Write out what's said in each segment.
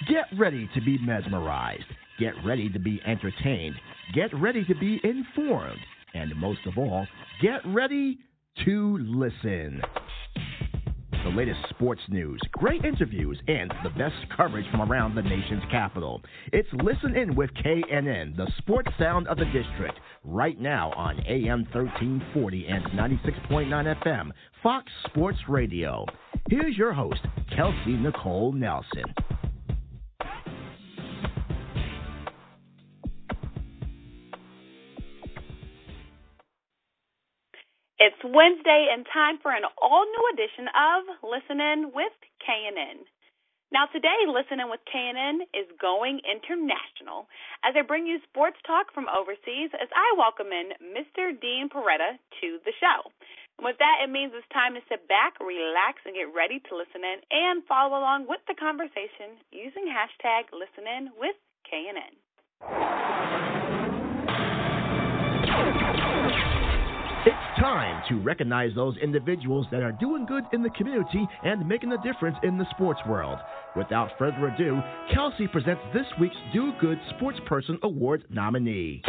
Get ready to be mesmerized. Get ready to be entertained. Get ready to be informed. And most of all, get ready to listen. The latest sports news, great interviews, and the best coverage from around the nation's capital. It's Listen In with KNN, the sports sound of the district, right now on AM 1340 and 96.9 FM, Fox Sports Radio. Here's your host, Kelsey Nicole Nelson. It's Wednesday and time for an all-new edition of Listen In with KNN. Now today, Listen In with KNN is going international as I bring you sports talk from overseas as I welcome in Mr. Dean Peretta to the show. And with that, it means it's time to sit back, relax, and get ready to listen in and follow along with the conversation using hashtag Listen In with KNN. It's time to recognize those individuals that are doing good in the community and making a difference in the sports world. Without further ado, Kelsey presents this week's Do Good Sportsperson Award nominee.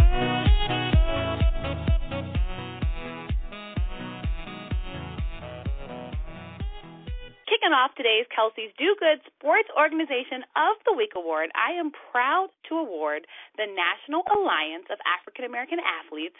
Kicking off today's Kelsey's Do Good Sports Organization of the Week Award, I am proud to award the National Alliance of African American Athletes,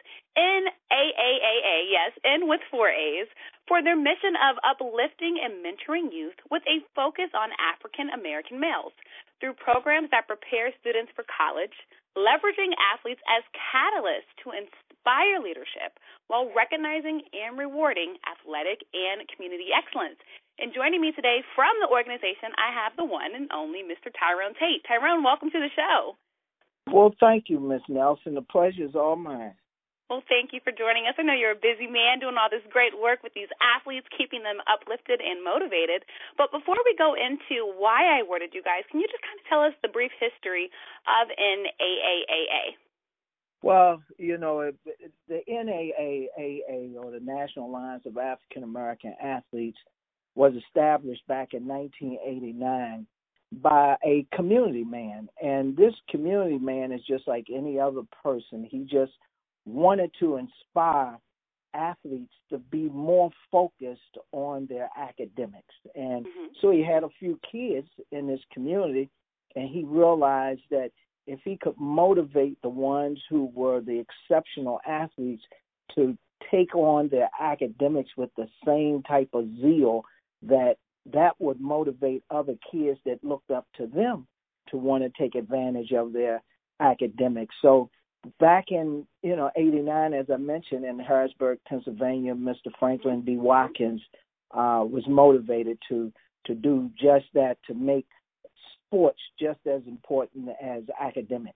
NAAAA, yes, N with 4 A's, for their mission of uplifting and mentoring youth with a focus on African American males through programs that prepare students for college, leveraging athletes as catalysts to inspire leadership while recognizing and rewarding athletic and community excellence. And joining me today from the organization, I have the one and only Mr. Tyrone Tate. Tyrone, welcome to the show. Well, thank you, Ms. Nelson. The pleasure is all mine. Well, thank you for joining us. I know you're a busy man doing all this great work with these athletes, keeping them uplifted and motivated. But before we go into why I awarded you guys, can you just kind of tell us the brief history of NAAAA? Well, you know, the NAAAA, or the National Alliance of African American Athletes, was established back in 1989 by a community man. And this community man is just like any other person. He just wanted to inspire athletes to be more focused on their academics. And so he had a few kids in this community, and he realized that if he could motivate the ones who were the exceptional athletes to take on their academics with the same type of zeal, that would motivate other kids that looked up to them to want to take advantage of their academics. So back in, 89, as I mentioned, in Harrisburg, Pennsylvania, Mr. Franklin D. Watkins was motivated to do just that, to make sports just as important as academics.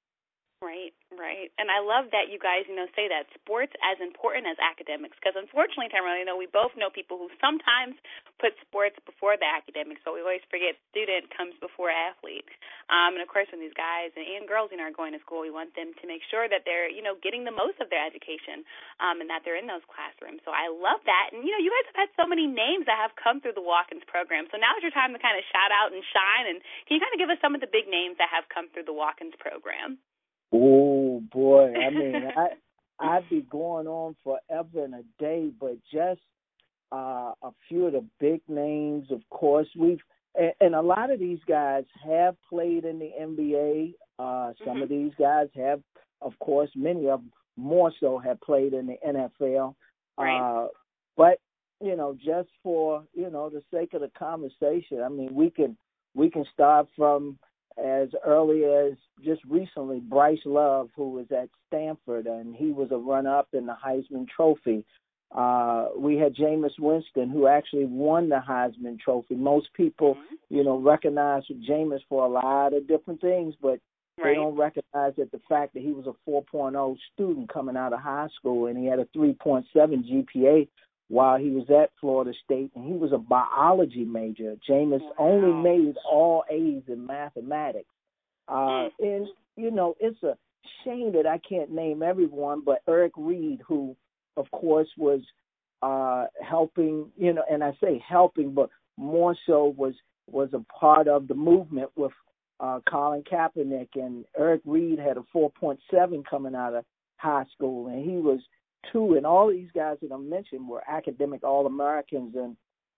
Right. And I love that you guys, say that sports as important as academics, because unfortunately, Tyrone, we both know people who sometimes put sports before the academics, so we always forget student comes before athlete. And of course, when these guys and girls, are going to school, we want them to make sure that they're, getting the most of their education, and that they're in those classrooms. So I love that. And, you guys have had so many names that have come through the Watkins program. So now is your time to kind of shout out and shine. And can you kind of give us some of the big names that have come through the Watkins program? Oh, boy. I mean, I'd be going on forever and a day, but just a few of the big names, of course. And a lot of these guys have played in the NBA. Some of these guys have, of course, many of them more so have played in the NFL. Right. But, just for, the sake of the conversation, I mean, we can start from as early as just recently, Bryce Love, who was at Stanford, and he was a runner-up in the Heisman Trophy. We had Jameis Winston, who actually won the Heisman Trophy. Most people, recognize Jameis for a lot of different things, but they don't recognize that the fact that he was a 4.0 student coming out of high school, and he had a 3.7 GPA while he was at Florida State, and he was a biology major. Jameis only made all A's in mathematics. And, it's a shame that I can't name everyone, but Eric Reed, who, of course, was helping, and I say helping, but more so was a part of the movement with Colin Kaepernick, and Eric Reed had a 4.7 coming out of high school, and he was 2. And all these guys that I mentioned were academic All-Americans. And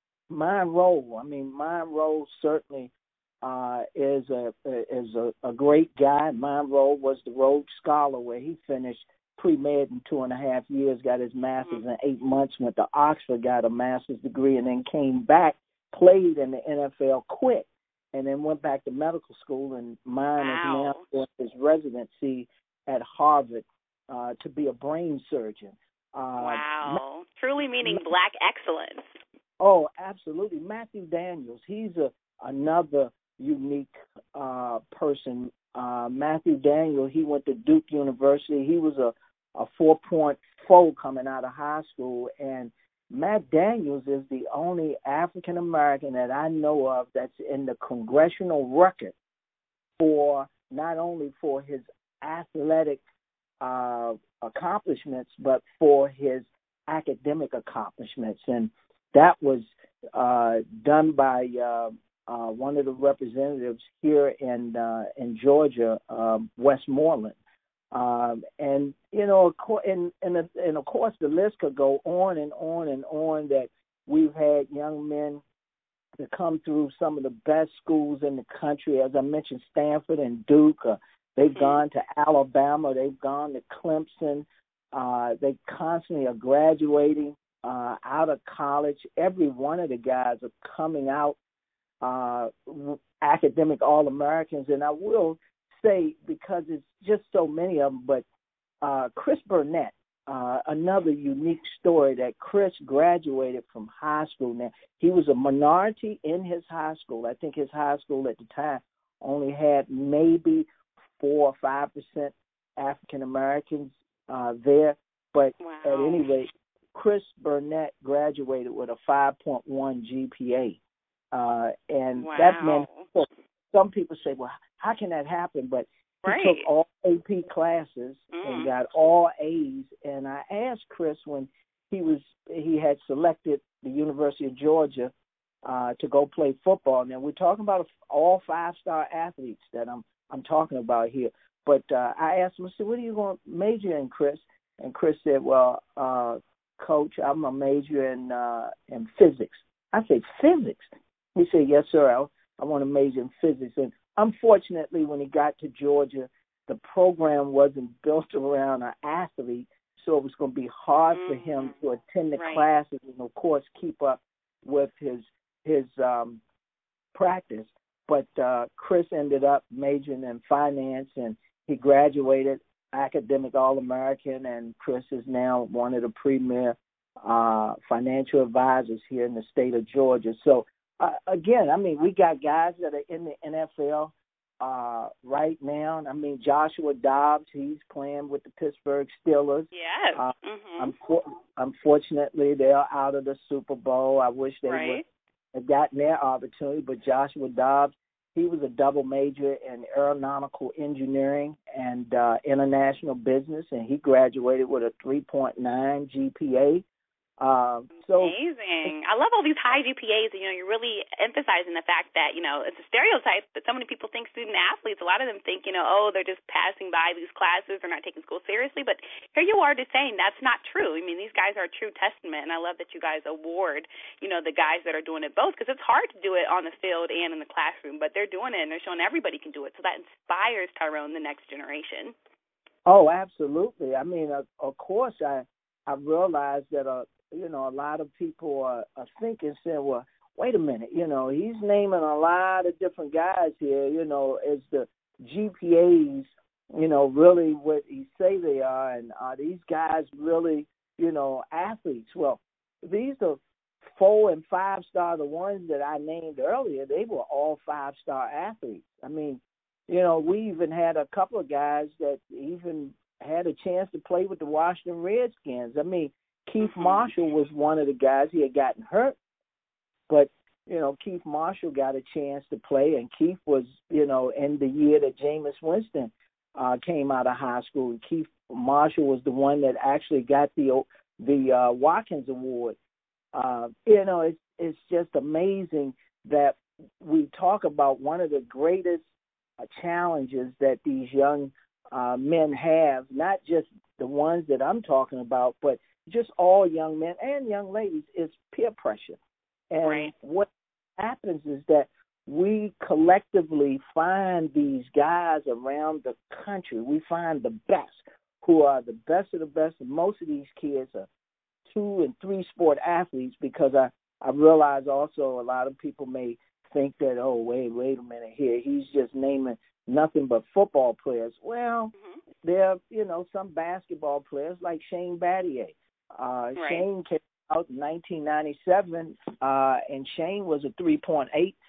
Monroe certainly is a great guy. Monroe was the Rhodes Scholar, where he finished pre-med in 2.5 years, got his master's in 8 months, went to Oxford, got a master's degree, and then came back, played in the NFL, quit, and then went back to medical school. And mine is now doing his residency at Harvard to be a brain surgeon. Wow. Truly meaning black excellence. Oh, absolutely. Matthew Daniels, he's another unique person. Matthew Daniels, he went to Duke University. He was a 4.4 coming out of high school. And Matt Daniels is the only African-American that I know of that's in the congressional record for not only for his athletic accomplishments, but for his academic accomplishments. And that was done by one of the representatives here in Georgia, Westmoreland. And, you know, and of course the list could go on and on and on, that we've had young men that come through some of the best schools in the country. As I mentioned, Stanford and Duke. They've gone to Alabama. They've gone to Clemson. They constantly are graduating out of college. Every one of the guys are coming out academic All-Americans. And I will say, because it's just so many of them, but Chris Burnett, another unique story, that Chris graduated from high school. Now, he was a minority in his high school. I think his high school at the time only had maybe 4 or 5% African Americans there. But at any rate, Chris Burnett graduated with a 5.1 GPA. And that meant, some people say, well, how can that happen? But he took all AP classes and got all A's. And I asked Chris when he had selected the University of Georgia to go play football. Now, we're talking about all 5-star athletes that I'm talking about here. But I asked him, I said, what are you going to major in, Chris? And Chris said, well, Coach, I'm a major in physics. I said, physics? He said, yes, sir, I want to major in physics. And unfortunately, when he got to Georgia, the program wasn't built around an athlete, so it was going to be hard for him to attend the classes and, of course, keep up with his practice. But Chris ended up majoring in finance, and he graduated academic All-American, and Chris is now one of the premier financial advisors here in the state of Georgia. So, again, I mean, we got guys that are in the NFL right now. I mean, Joshua Dobbs, he's playing with the Pittsburgh Steelers. Yes. Unfortunately, they're out of the Super Bowl. I wish they would have gotten their opportunity, but Joshua Dobbs, he was a double major in aeronautical engineering and international business, and he graduated with a 3.9 GPA. Amazing. I love all these high GPAs. You know, you're really emphasizing the fact that, you know, it's a stereotype that so many people think student athletes, a lot of them think, you know, oh, they're just passing by these classes, they're not taking school seriously. But here you are just saying that's not true. I mean, these guys are a true testament, and I love that you guys award, you know, the guys that are doing it both, because it's hard to do it on the field and in the classroom, but they're doing it, and they're showing everybody can do it. So that inspires, Tyrone, the next generation. Oh, absolutely. I mean, of course, I realized that you know, a lot of people are thinking, saying, well, wait a minute, you know, he's naming a lot of different guys here, you know, is the GPAs, you know, really what he say they are, and are these guys really, you know, athletes? Well, these are 4- and 5-star, the ones that I named earlier, they were all 5-star athletes. I mean, you know, we even had a couple of guys that even had a chance to play with the Washington Redskins. I mean, Keith Marshall was one of the guys. He had gotten hurt, but, you know, Keith Marshall got a chance to play, and Keith was, you know, in the year that Jameis Winston came out of high school. Keith Marshall was the one that actually got the Watkins Award. You know, it's just amazing that we talk about one of the greatest challenges that these young men have, not just the ones that I'm talking about, but just all young men and young ladies, is peer pressure. And what happens is that we collectively find these guys around the country. We find the best, who are the best of the best. And most of these kids are 2- and 3-sport athletes, because I realize also a lot of people may think that, oh, wait a minute here, he's just naming nothing but football players. Well, there are, some basketball players like Shane Battier. Shane came out in 1997, and Shane was a 3.8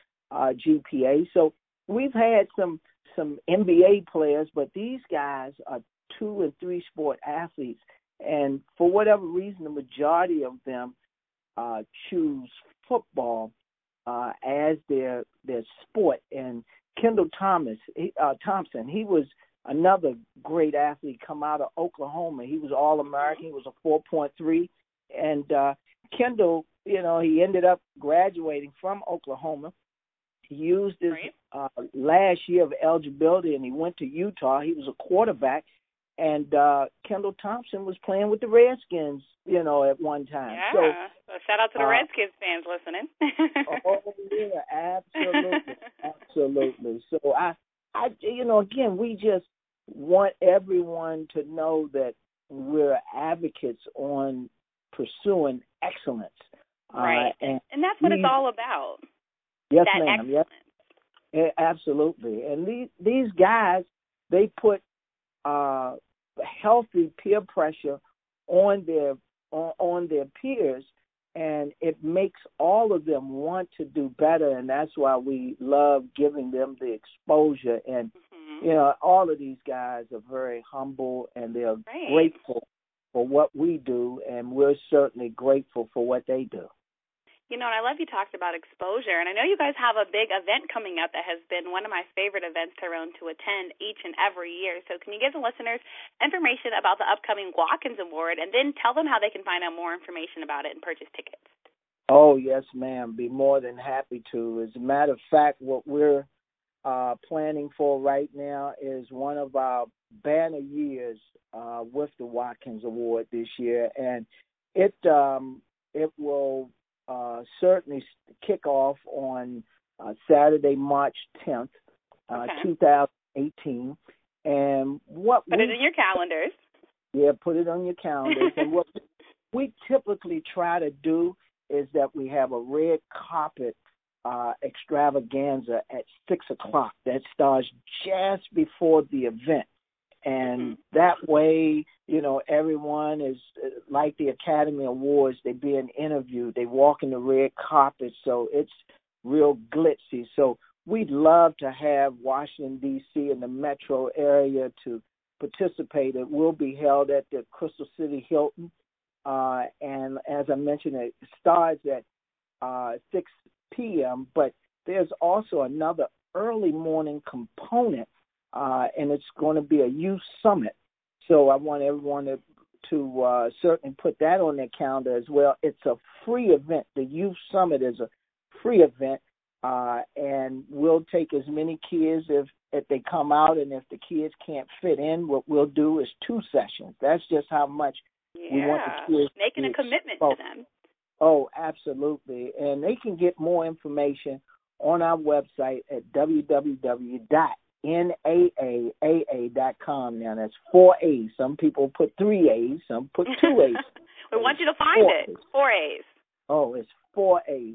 GPA. So we've had some NBA players, but these guys are 2- and 3-sport athletes. And for whatever reason, the majority of them choose football as their sport. And Kendall Thompson, he was another great athlete, come out of Oklahoma. He was All-American. He was a 4.3. And Kendall, he ended up graduating from Oklahoma. He used his last year of eligibility, and he went to Utah. He was a quarterback. And Kendall Thompson was playing with the Redskins, at one time. Yeah. So shout out to the Redskins fans listening. Oh, yeah, absolutely. So I, again, we just want everyone to know that we're advocates on pursuing excellence. Right. And that's what it's all about. Yes, that ma'am. Excellence. Yes, absolutely. And these guys, they put healthy peer pressure on their peers, and it makes all of them want to do better, and that's why we love giving them the exposure. And all of these guys are very humble, and they're grateful for what we do, and we're certainly grateful for what they do. And I love you talked about exposure, and I know you guys have a big event coming up that has been one of my favorite events, Tyrone, to attend each and every year. So can you give the listeners information about the upcoming Watkins Award, and then tell them how they can find out more information about it and purchase tickets? Oh, yes, ma'am. Be more than happy to. As a matter of fact, what we're planning for right now is one of our banner years with the Watkins Award this year, and it will certainly kick off on Saturday, March 10th, 2018. And put it in your calendars. Yeah, put it on your calendars. And what we typically try to do is that we have a red carpet extravaganza at 6:00 that starts just before the event. And that way, everyone is like the Academy Awards. They're being interviewed. They walk in the red carpet, so it's real glitzy. So we'd love to have Washington, D.C. and the metro area to participate. It will be held at the Crystal City Hilton. And as I mentioned, it starts at 6 p.m., but there's also another early morning component, and it's going to be a youth summit. So I want everyone to certainly put that on their calendar as well. It's a free event. The youth summit is a free event, and we'll take as many kids if they come out, and if the kids can't fit in, what we'll do is 2 sessions. That's just how much we want the kids making a commitment to them. Oh, absolutely. And they can get more information on our website at www.NAAAA.com. Now, that's 4 A's. Some people put 3 A's. Some put 2 A's. We want you to find it. 4 A's. Oh, it's 4 A's.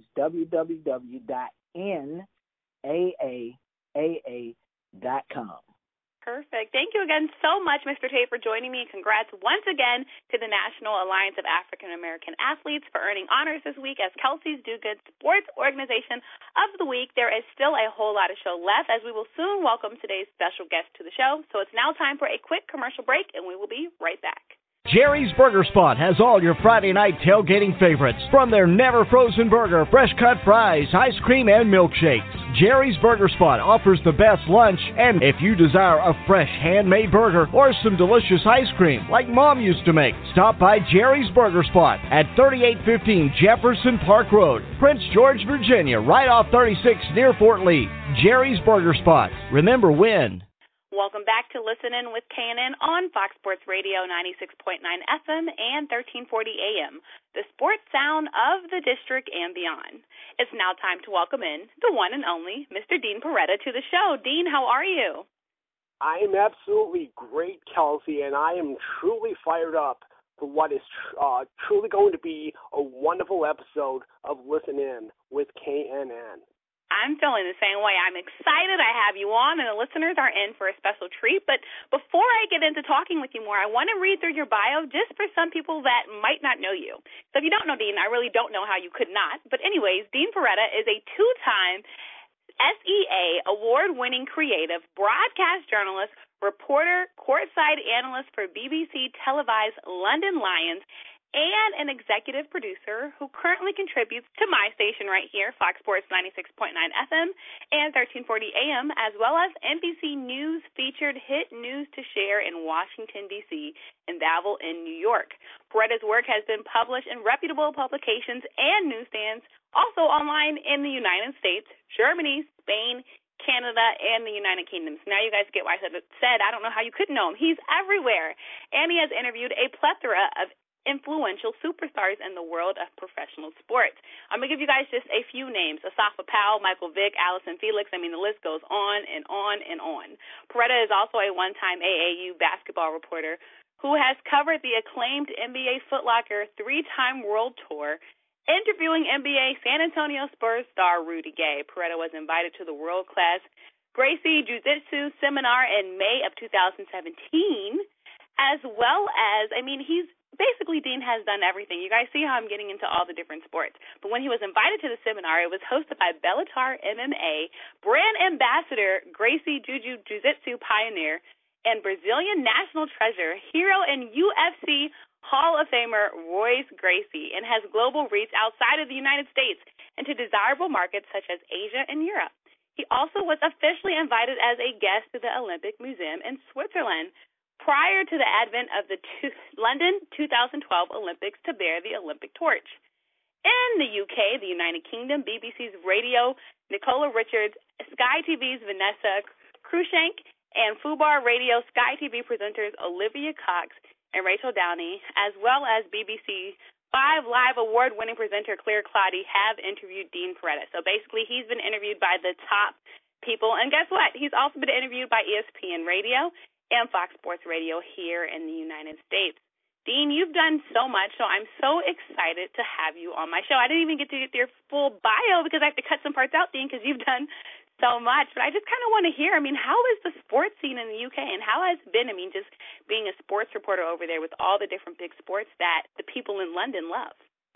www.NAAAA.com. Perfect. Thank you again so much, Mr. Tate, for joining me. Congrats once again to the National Alliance of African American Athletes for earning honors this week as Kelsey's Do Good Sports Organization of the Week. There is still a whole lot of show left, as we will soon welcome today's special guest to the show. So it's now time for a quick commercial break, and we will be right back. Jerry's Burger Spot has all your Friday night tailgating favorites. From their never frozen burger, fresh cut fries, ice cream, and milkshakes. Jerry's Burger Spot offers the best lunch, and if you desire a fresh handmade burger or some delicious ice cream like Mom used to make, stop by Jerry's Burger Spot at 3815 Jefferson Park Road, Prince George, Virginia, right off 36 near Fort Lee. Jerry's Burger Spot. Remember when. Welcome back to Listen In with KNN on Fox Sports Radio 96.9 FM and 1340 AM, the sports sound of the district and beyond. It's now time to welcome in the one and only Mr. Dean Peretta to the show. Dean, how are you? I am absolutely great, Kelsey, and I am truly fired up for what is truly going to be a wonderful episode of Listen In with KNN. I'm feeling the same way. I'm excited I have you on, and the listeners are in for a special treat. But before I get into talking with you more, I want to read through your bio just for some people that might not know you. So if you don't know Dean, I really don't know how you could not. But anyways, Dean Peretta is a two-time SEA award-winning creative, broadcast journalist, reporter, courtside analyst for BBC televised London Lions, and an executive producer who currently contributes to my station right here, Fox Sports 96.9 FM and 1340 AM, as well as NBC News featured hit News to Share in Washington, D.C., and Babel in New York. Peretta's work has been published in reputable publications and newsstands, also online in the United States, Germany, Spain, Canada, and the United Kingdom. So now you guys get why I said I don't know how you couldn't know him. He's everywhere, and he has interviewed a plethora of influential superstars in the world of professional sports. I'm going to give you guys just a few names: Asafa Powell, Michael Vick, Allison Felix. I mean, the list goes on and on and on. Peretta is also a one-time AAU basketball reporter who has covered the acclaimed NBA Foot Locker three-time World Tour, interviewing NBA San Antonio Spurs star Rudy Gay. Peretta was invited to the world-class Gracie Jiu-Jitsu seminar in May of 2017, as well as, he's basically, Dean has done everything. You guys see how I'm getting into all the different sports. But when he was invited to the seminar, it was hosted by Bellator MMA, brand ambassador Gracie Jiu-Jitsu pioneer, and Brazilian national treasure, hero, and UFC Hall of Famer Royce Gracie, and has global reach outside of the United States into desirable markets such as Asia and Europe. He also was officially invited as a guest to the Olympic Museum in Switzerland prior to the advent of the London 2012 Olympics to bear the Olympic torch. In the UK, the United Kingdom, BBC's Radio, Nicola Richards, Sky TV's Vanessa Cruikshank, and Fubar Radio Sky TV presenters Olivia Cox and Rachel Downey, as well as BBC 5 Live award-winning presenter Claire Claudy, have interviewed Dean Peretta. So basically, he's been interviewed by the top people. And guess what? He's also been interviewed by ESPN Radio and Fox Sports Radio here in the United States. Dean, you've done so much, so I'm so excited to have you on my show. I didn't even get to get your full bio because I have to cut some parts out, Dean, because you've done so much. But I just kind of want to hear, how is the sports scene in the UK, and how has it been, just being a sports reporter over there with all the different big sports that the people in London love?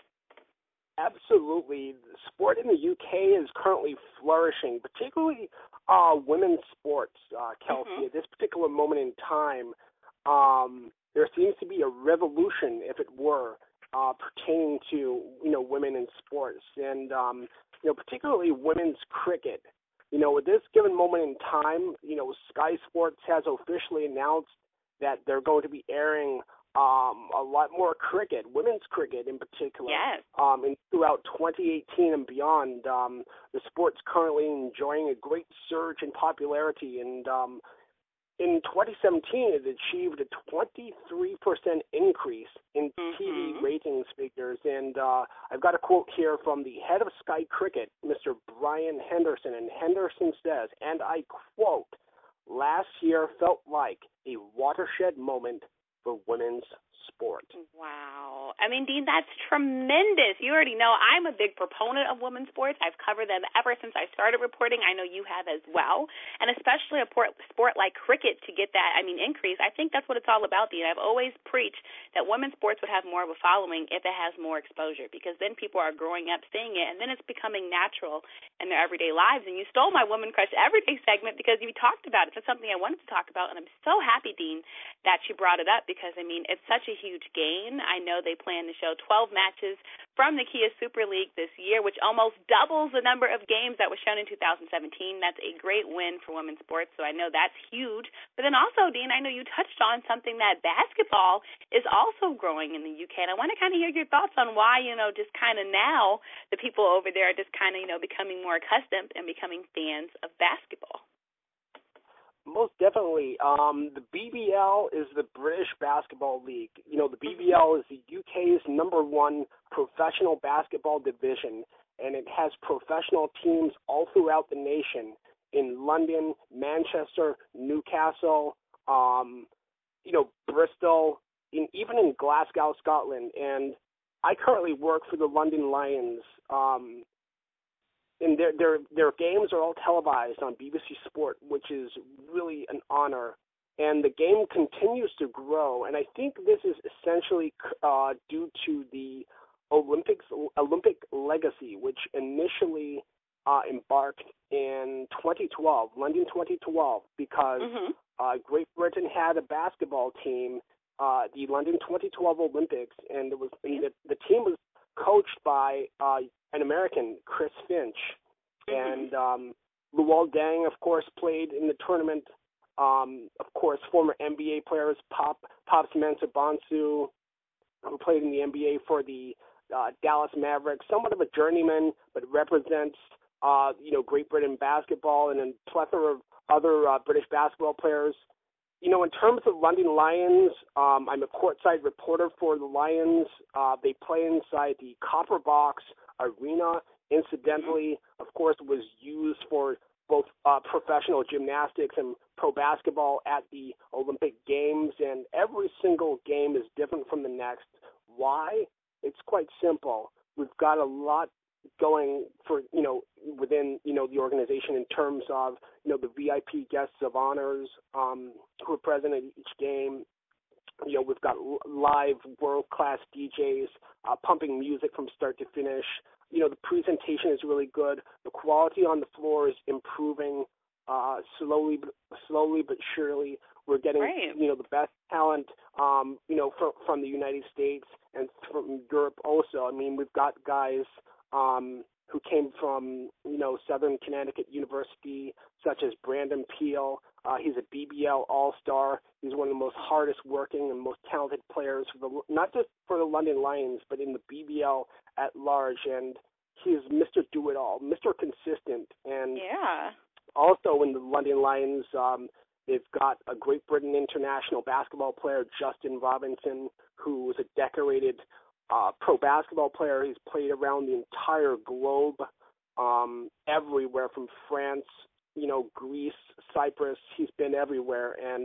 Absolutely. The sport in the UK is currently flourishing, particularly women's sports, Kelsey. At this particular moment in time, there seems to be a revolution, if it were, pertaining to, women in sports, and, particularly women's cricket. At this given moment in time, Sky Sports has officially announced that they're going to be airing a lot more cricket, women's cricket in particular. Yes. And throughout 2018 and beyond, the sport's currently enjoying a great surge in popularity. And in 2017, it achieved a 23% increase in TV ratings figures. And I've got a quote here from the head of Sky Cricket, Mr. Brian Henderson. And Henderson says, and I quote, "Last year felt like a watershed moment for women's sport." Wow. I mean, Dean, that's tremendous. You already know I'm a big proponent of women's sports. I've covered them ever since I started reporting. I know you have as well. And especially a sport like cricket to get that, increase. I think that's what it's all about, Dean. I've always preached that women's sports would have more of a following if it has more exposure, because then people are growing up seeing it, and then it's becoming natural in their everyday lives. And you stole my Woman Crush Everyday segment because you talked about it. It's something I wanted to talk about, and I'm so happy, Dean, that you brought it up because, it's such a huge gain. I know they plan to show 12 matches from the Kia Super League this year, which almost doubles the number of games that was shown in 2017. That's a great win for women's sports, so I know that's huge. But then also, Dean, I know you touched on something that basketball is also growing in the UK, and I want to kind of hear your thoughts on why, just kind of now the people over there are just kind of, becoming more accustomed and becoming fans of basketball. Most definitely. The BBL is the British Basketball League. The BBL is the UK's #1 professional basketball division, and it has professional teams all throughout the nation in London, Manchester, Newcastle, Bristol, even in Glasgow, Scotland. And I currently work for the London Lions. And their games are all televised on BBC Sport, which is really an honor. And the game continues to grow, and I think this is essentially due to the Olympic legacy, which initially embarked in 2012, London 2012, because Great Britain had a basketball team, the London 2012 Olympics, and the team was coached by an American, Chris Finch, and Luol Deng, of course, played in the tournament. Of course, former NBA players, Pops Mensah Bonsu, who played in the NBA for the Dallas Mavericks, somewhat of a journeyman, but represents Great Britain basketball, and a plethora of other British basketball players. In terms of London Lions, I'm a courtside reporter for the Lions. They play inside the Copper Box Arena. Incidentally, of course, was used for both professional gymnastics and pro basketball at the Olympic Games, and every single game is different from the next. Why? It's quite simple. We've got a lot going for, within, the organization in terms of, the VIP guests of honors who are present at each game. We've got live world-class DJs pumping music from start to finish. The presentation is really good. The quality on the floor is improving slowly but surely. We're getting, the best talent, from the United States and from Europe also. We've got guys who came from, Southern Connecticut University, such as Brandon Peel. He's a BBL All-Star. He's one of the most hardest working and most talented players, not just for the London Lions, but in the BBL at large. And he's Mr. Do-It-All, Mr. Consistent. And also in the London Lions, they've got a Great Britain international basketball player, Justin Robinson, who is a decorated pro basketball player. He's played around the entire globe, everywhere from France, Greece, Cyprus. He's been everywhere, and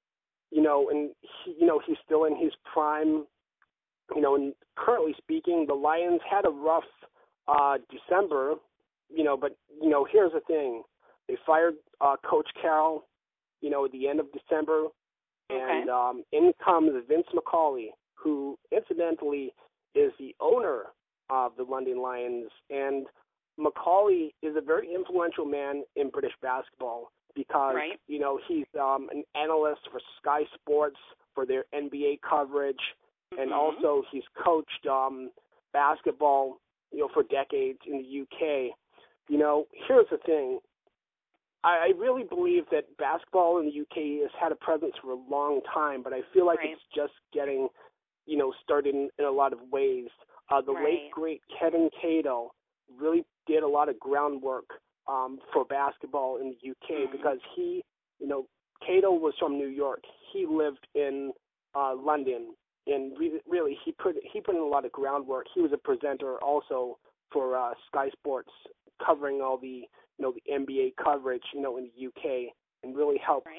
he's still in his prime. And currently speaking, the Lions had a rough December, but here's the thing: they fired Coach Carroll, at the end of December, and in comes Vince McCauley, who incidentally is the owner of the London Lions. And McCauley is a very influential man in British basketball because, he's an analyst for Sky Sports for their NBA coverage, and also he's coached basketball, for decades in the UK. Here's the thing. I really believe that basketball in the UK has had a presence for a long time, but I feel like it's just getting, started in a lot of ways. The late, great Kevin Cato really did a lot of groundwork for basketball in the UK because he, Cato was from New York. He lived in London, and really he put in a lot of groundwork. He was a presenter also for Sky Sports, covering all the the NBA coverage, in the UK, and really helped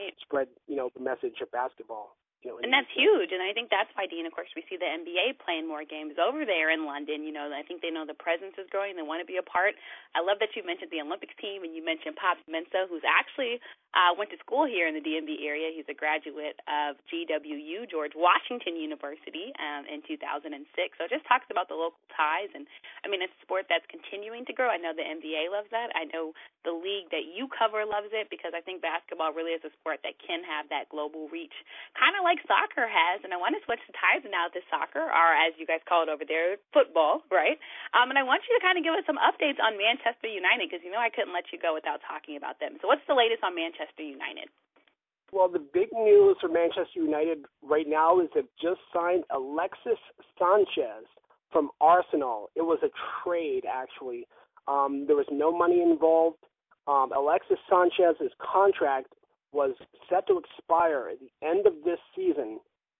spread, the message of basketball. And that's huge, and I think that's why, Dean, of course, we see the NBA playing more games over there in London. I think they know the presence is growing. They want to be a part. I love that you mentioned the Olympics team, and you mentioned Pops Mensah, who's actually went to school here in the DMV area. He's a graduate of GWU, George Washington University, in 2006. So it just talks about the local ties, and, it's a sport that's continuing to grow. I know the NBA loves that. I know the league that you cover loves it, because I think basketball really is a sport that can have that global reach, kind of like soccer has. And I want to switch the ties now to soccer, or as you guys call it over there, football, right? And I want you to kind of give us some updates on Manchester United, because I couldn't let you go without talking about them. So what's the latest on Manchester United? Well, the big news for Manchester United right now is they've just signed Alexis Sanchez from Arsenal. It was a trade, actually. There was no money involved. Alexis Sanchez's contract was set to expire at the end of this season,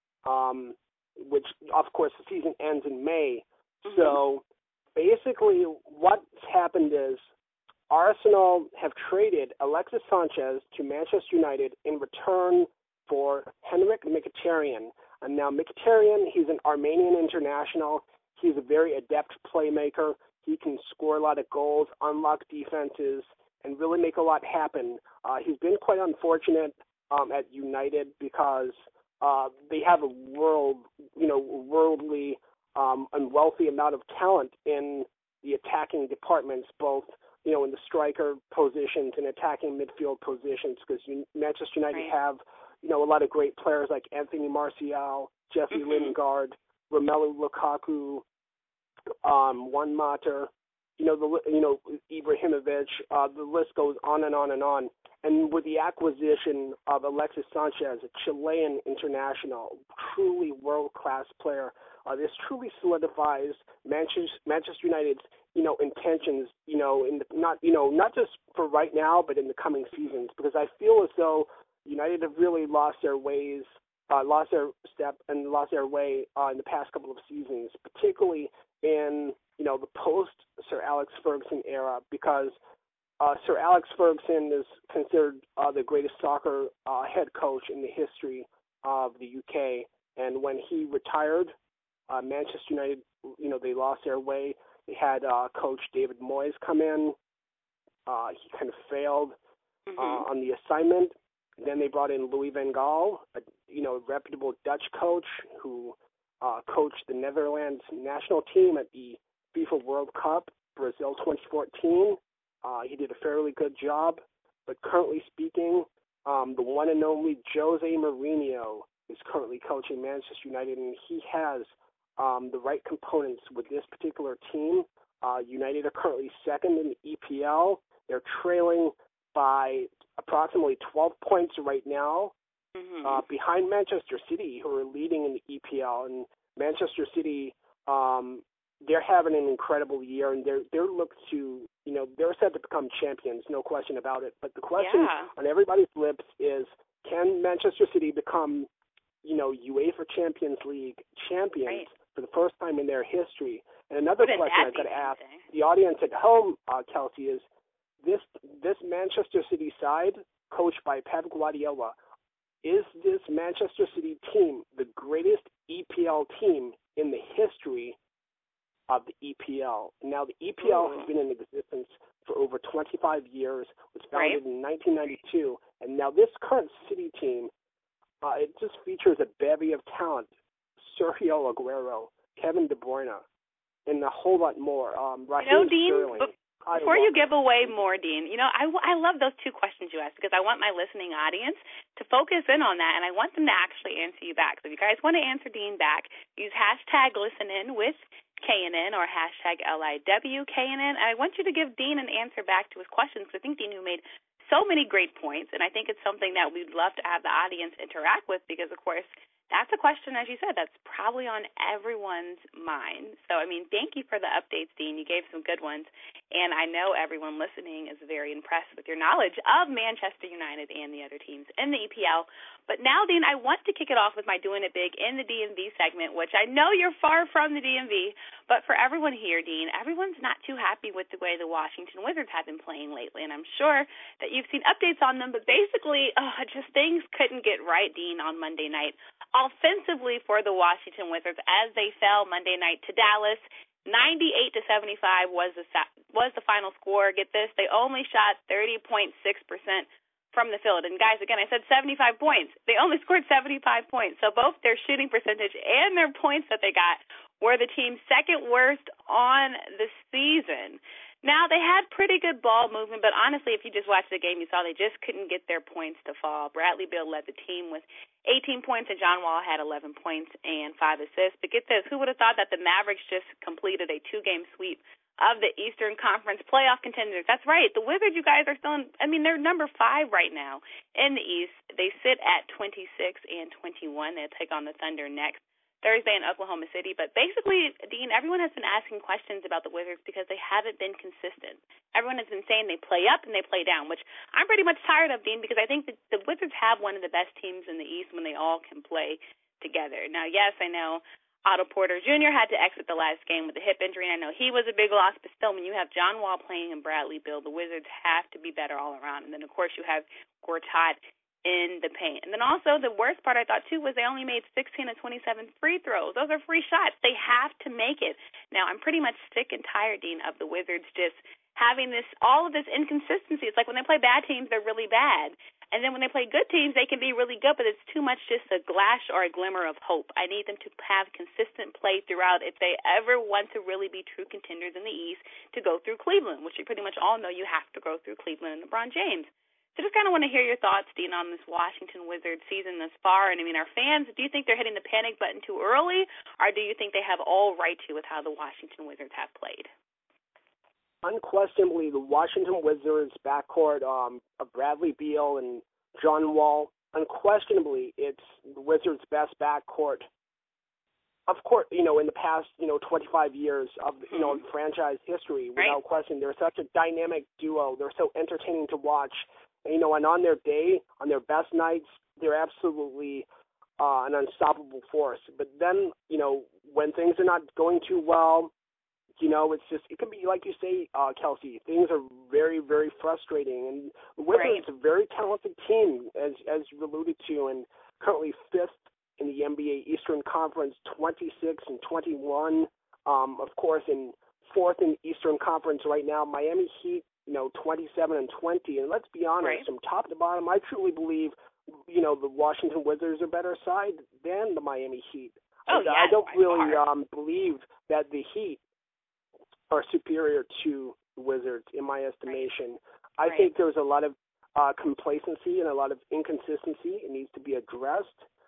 which, of course, the season ends in May. Mm-hmm. So basically what's happened is Arsenal have traded Alexis Sanchez to Manchester United in return for Henrik Mkhitaryan. And now Mkhitaryan, he's an Armenian international. He's a very adept playmaker. He can score a lot of goals, unlock defenses, and really make a lot happen. He's been quite unfortunate at United because they have a worldly and wealthy amount of talent in the attacking departments, both in the striker positions and attacking midfield positions, because Manchester United have a lot of great players like Anthony Martial, Jesse Lingard, Romelu Lukaku, Juan Mata, Ibrahimovic. The list goes on and on and on. And with the acquisition of Alexis Sanchez, a Chilean international, truly world-class player, this truly solidifies Manchester United's intentions, not just for right now, but in the coming seasons, because I feel as though United have really lost their ways, lost their step, and lost their way in the past couple of seasons, particularly in the post Sir Alex Ferguson era, because Sir Alex Ferguson is considered the greatest soccer head coach in the history of the UK, and when he retired, Manchester United, they lost their way. They had Coach David Moyes come in. He kind of failed on the assignment. Then they brought in Louis van Gaal, a reputable Dutch coach who coached the Netherlands national team at the FIFA World Cup, Brazil 2014. He did a fairly good job, but currently speaking, the one and only Jose Mourinho is currently coaching Manchester United, and he has the right components with this particular team. United are currently second in the EPL. They're trailing by approximately 12 points right now, behind Manchester City, who are leading in the EPL. And Manchester City, they're having an incredible year, and they're looked to, they're set to become champions, no question about it. But the question on everybody's lips is, can Manchester City become, UEFA Champions League champions for the first time in their history? And another question I've got to ask the audience at home, Kelsey, is this Manchester City side, coached by Pep Guardiola, is this Manchester City team the greatest EPL team in the history of the EPL? Now, the EPL has been in existence for over 25 years. It was founded in 1992. And now this current City team, it just features a bevy of talent. Sergio Aguero, Kevin De Bruyne, and a whole lot more. Raheem Sterling. Before you give away more, Dean, I love those two questions you asked, because I want my listening audience to focus in on that, and I want them to actually answer you back. So if you guys want to answer Dean back, use hashtag ListenIn with KNN or hashtag LIWKNN. I want you to give Dean an answer back to his questions, because I think Dean made so many great points, and I think it's something that we'd love to have the audience interact with, because, of course, that's a question, as you said, that's probably on everyone's mind. So, thank you for the updates, Dean. You gave some good ones, and I know everyone listening is very impressed with your knowledge of Manchester United and the other teams in the EPL. But now, Dean, I want to kick it off with my Doing It Big in the DMV segment, which I know you're far from the DMV, But for everyone here, Dean, everyone's not too happy with the way the Washington Wizards have been playing lately, and I'm sure that you've seen updates on them, but basically just things couldn't get right, Dean, on Monday night. Offensively for the Washington Wizards, as they fell Monday night to Dallas, 98-75 was the final score. Get this, they only shot 30.6% from the field. And guys, again, I said 75 points. They only scored 75 points. So both their shooting percentage and their points that they got were the team's second worst on the season. Now, they had pretty good ball movement, but honestly, if you just watched the game, you saw they just couldn't get their points to fall. Bradley Beal led the team with 18 points, and John Wall had 11 points and 5 assists. But get this, who would have thought that the Mavericks just completed a 2-game sweep of the Eastern Conference playoff contenders? That's right. The Wizards, you guys, are still they're number 5 right now in the East. They sit at 26 and 21. They'll take on the Thunder next Thursday in Oklahoma City. But basically, Dean, everyone has been asking questions about the Wizards because they haven't been consistent. Everyone has been saying they play up and they play down, which I'm pretty much tired of, Dean, because I think that the Wizards have one of the best teams in the East when they all can play together. Now, yes, I know Otto Porter Jr. had to exit the last game with a hip injury. I know he was a big loss, but still, when you have John Wall playing and Bradley Beal, the Wizards have to be better all around. And then, of course, you have Gortat in the paint. And then also the worst part I thought, too, was they only made 16 of 27 free throws. Those are free shots. They have to make it. Now, I'm pretty much sick and tired, Dean, of the Wizards just having all of this inconsistency. It's like when they play bad teams, they're really bad. And then when they play good teams, they can be really good, but it's too much just a glash or a glimmer of hope. I need them to have consistent play throughout if they ever want to really be true contenders in the East to go through Cleveland, which you pretty much all know you have to go through Cleveland and LeBron James. So just kind of want to hear your thoughts, Dean, on this Washington Wizards season thus far. And, our fans, do you think they're hitting the panic button too early, or do you think they have all right to with how the Washington Wizards have played? Unquestionably, the Washington Wizards backcourt of Bradley Beal and John Wall, unquestionably, it's the Wizards' best backcourt. Of course, in the past, 25 years of, franchise history, without question. They're such a dynamic duo. They're so entertaining to watch. And on their day, on their best nights, they're absolutely an unstoppable force. But then, when things are not going too well, it can be, like you say, Kelsey, things are very, very frustrating. And the Wizards is a very talented team, as you alluded to, and currently 5th in the NBA Eastern Conference, 26 and 21. Of course, in 4th in the Eastern Conference right now, Miami Heat, 27 and 20. And let's be honest, from top to bottom, I truly believe, the Washington Wizards are better side than the Miami Heat. I don't really believe that the Heat are superior to the Wizards, in my estimation. I think there's a lot of complacency and a lot of inconsistency. It needs to be addressed.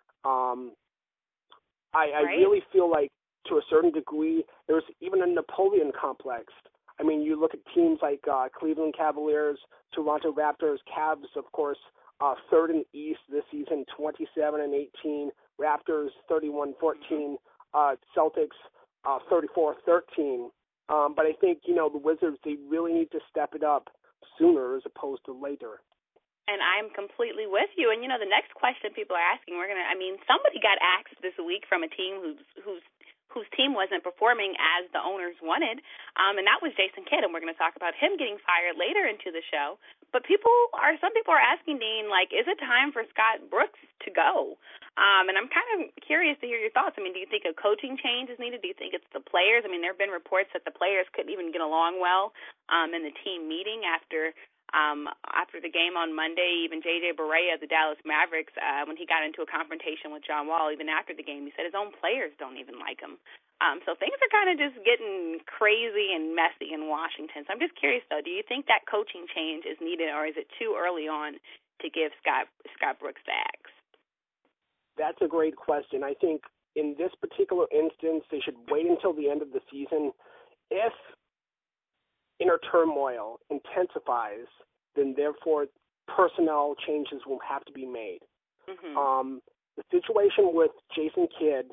I really feel like, to a certain degree, there's even a Napoleon complex. You look at teams like Cleveland Cavaliers, Toronto Raptors, Cavs, of course, 3rd in the East this season, 27 and 18. Raptors, 31-14. Celtics, 34-13. But I think, the Wizards, they really need to step it up sooner as opposed to later. And I'm completely with you. And, the next question people are asking, somebody got axed this week from a team whose team wasn't performing as the owners wanted, and that was Jason Kidd, and we're going to talk about him getting fired later into the show. But some people are asking, Dean, is it time for Scott Brooks to go? And I'm kind of curious to hear your thoughts. Do you think a coaching change is needed? Do you think it's the players? There have been reports that the players couldn't even get along well in the team meeting after the game on Monday. Even J.J. Barea of the Dallas Mavericks, when he got into a confrontation with John Wall, even after the game, he said his own players don't even like him. So things are kind of just getting crazy and messy in Washington. So I'm just curious, though, do you think that coaching change is needed, or is it too early on to give Scott Brooks the axe? That's a great question. I think in this particular instance, they should wait until the end of the season. If inner turmoil intensifies, then therefore personnel changes will have to be made. Mm-hmm. The situation with Jason Kidd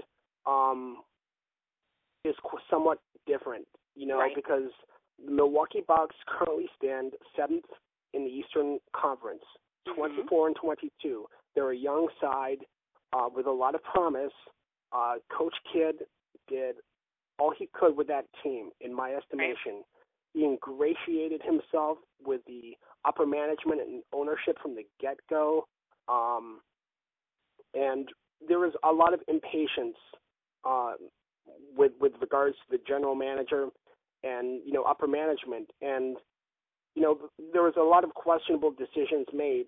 is somewhat different, because the Milwaukee Bucks currently stand 7th in the Eastern Conference, 24 and 22. They're a young side with a lot of promise. Coach Kidd did all he could with that team, in my estimation. He ingratiated himself with the upper management and ownership from the get-go. And there was a lot of impatience with regards to the general manager and, upper management. And, there was a lot of questionable decisions made,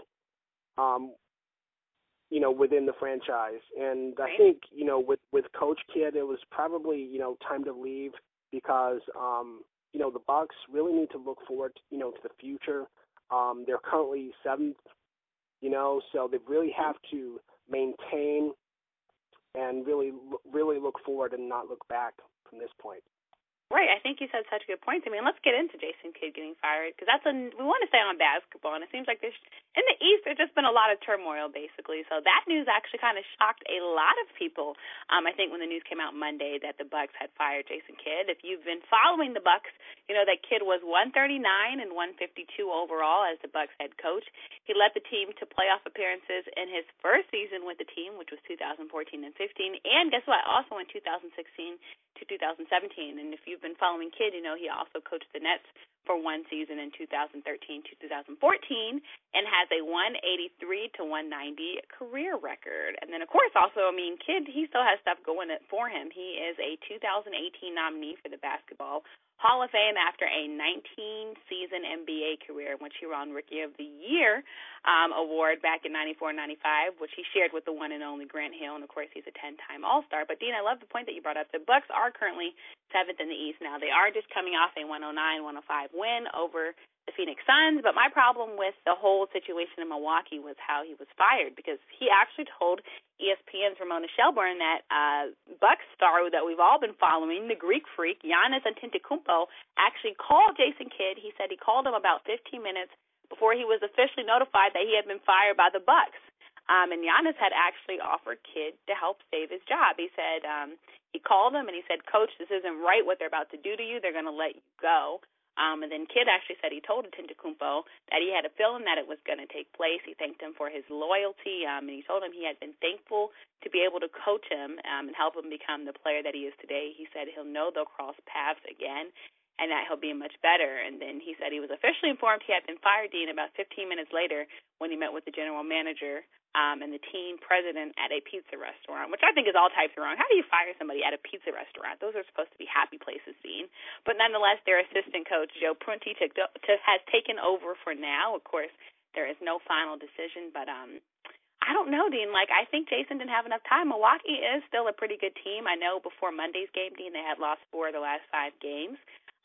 within the franchise. And I think, with Coach Kidd, it was probably, time to leave because, the Bucks really need to look forward, to the future. They're currently 7th, so they really have to maintain and really look forward and not look back from this point. Right. I think you said such good points. I mean, let's get into Jason Kidd getting fired because we want to stay on basketball, and it seems like in the East there's just been a lot of turmoil basically. So that news actually kind of shocked a lot of people. I think when the news came out Monday that the Bucks had fired Jason Kidd. If you've been following the Bucks, you know that Kidd was 139 and 152 overall as the Bucks head coach. He led the team to playoff appearances in his first season with the team, which was 2014 and 15, and guess what? Also in 2016 to 2017. And if you've been following Kidd, you know he also coached the Nets for one season in 2013 to 2014 and has a 183 to 190 career record. And then, of course, also, Kidd, he still has stuff going for him. He is a 2018 nominee for the Basketball Hall of Fame after a 19-season NBA career, in which he won Rookie of the Year award back in 94-95, which he shared with the one and only Grant Hill, and, of course, he's a 10-time All-Star. But, Dean, I love the point that you brought up. The Bucks are currently 7th in the East now. They are just coming off a 109-105 win over the Phoenix Suns, but my problem with the whole situation in Milwaukee was how he was fired, because he actually told ESPN's Ramona Shelburne that Bucks star that we've all been following, the Greek freak, Giannis Antetokounmpo, actually called Jason Kidd. He said he called him about 15 minutes before he was officially notified that he had been fired by the Bucks. And Giannis had actually offered Kidd to help save his job. He said he called him and he said, "Coach, this isn't right what they're about to do to you. They're going to let you go." And then Kidd actually said he told Antetokounmpo that he had a feeling that it was going to take place. He thanked him for his loyalty, and he told him he had been thankful to be able to coach him and help him become the player that he is today. He said he'll know they'll cross paths again and that he'll be much better. And then he said he was officially informed he had been fired, Dean, about 15 minutes later when he met with the general manager and the team president at a pizza restaurant, which I think is all types of wrong. How do you fire somebody at a pizza restaurant? Those are supposed to be happy places, Dean. But nonetheless, their assistant coach, Joe Prunty, has taken over for now. Of course, there is no final decision, but I don't know, Dean. I think Jason didn't have enough time. Milwaukee is still a pretty good team. I know before Monday's game, Dean, they had lost 4 of the last 5 games.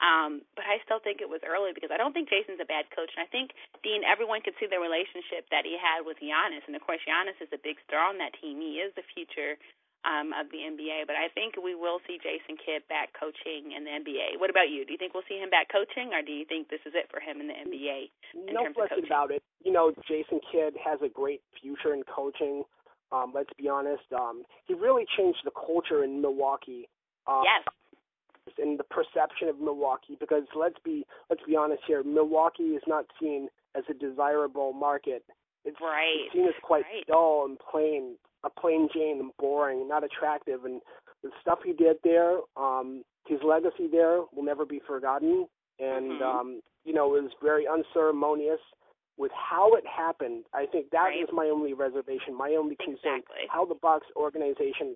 But I still think it was early because I don't think Jason's a bad coach. And I think, Dean, everyone could see the relationship that he had with Giannis. And, of course, Giannis is a big star on that team. He is the future of the NBA. But I think we will see Jason Kidd back coaching in the NBA. What about you? Do you think we'll see him back coaching, or do you think this is it for him in the NBA? No question about it. Jason Kidd has a great future in coaching. Let's be honest. He really changed the culture in Milwaukee. Yes. And the perception of Milwaukee, because let's be honest here, Milwaukee is not seen as a desirable market. It's seen as quite dull and plain Jane and boring, not attractive. And the stuff he did there, his legacy there will never be forgotten. And it was very unceremonious with how it happened. I think that is my only reservation, my only concern. How the Bucks organization,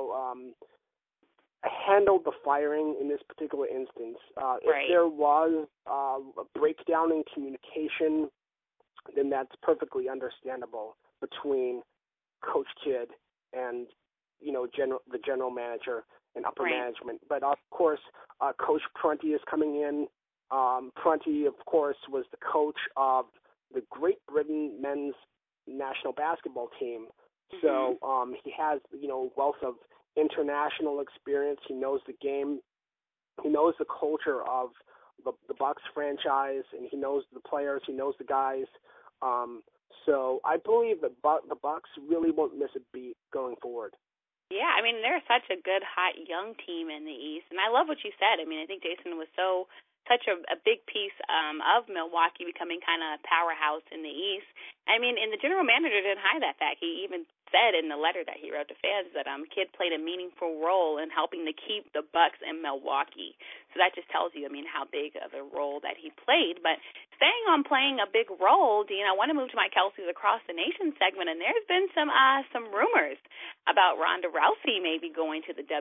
handled the firing in this particular instance. If there was a breakdown in communication, then that's perfectly understandable between Coach Kidd and the general manager and upper management. But of course, Coach Prunty is coming in. Prunty, of course, was the coach of the Great Britain men's national basketball team. So he has wealth of international experience. He knows the game. He knows the culture of the Bucks franchise, and he knows the players. He knows the guys. So I believe that the Bucks really won't miss a beat going forward. Yeah, they're such a good, hot, young team in the East, and I love what you said. I think Jason was such a big piece of Milwaukee becoming kind of a powerhouse in the East. And the general manager didn't hide that fact. He even said in the letter that he wrote to fans that Kidd played a meaningful role in helping to keep the Bucks in Milwaukee. So that just tells you, how big of a role that he played. But staying on playing a big role, Dean, I want to move to my Kelsey's Across the Nation segment, and there's been some rumors about Ronda Rousey maybe going to the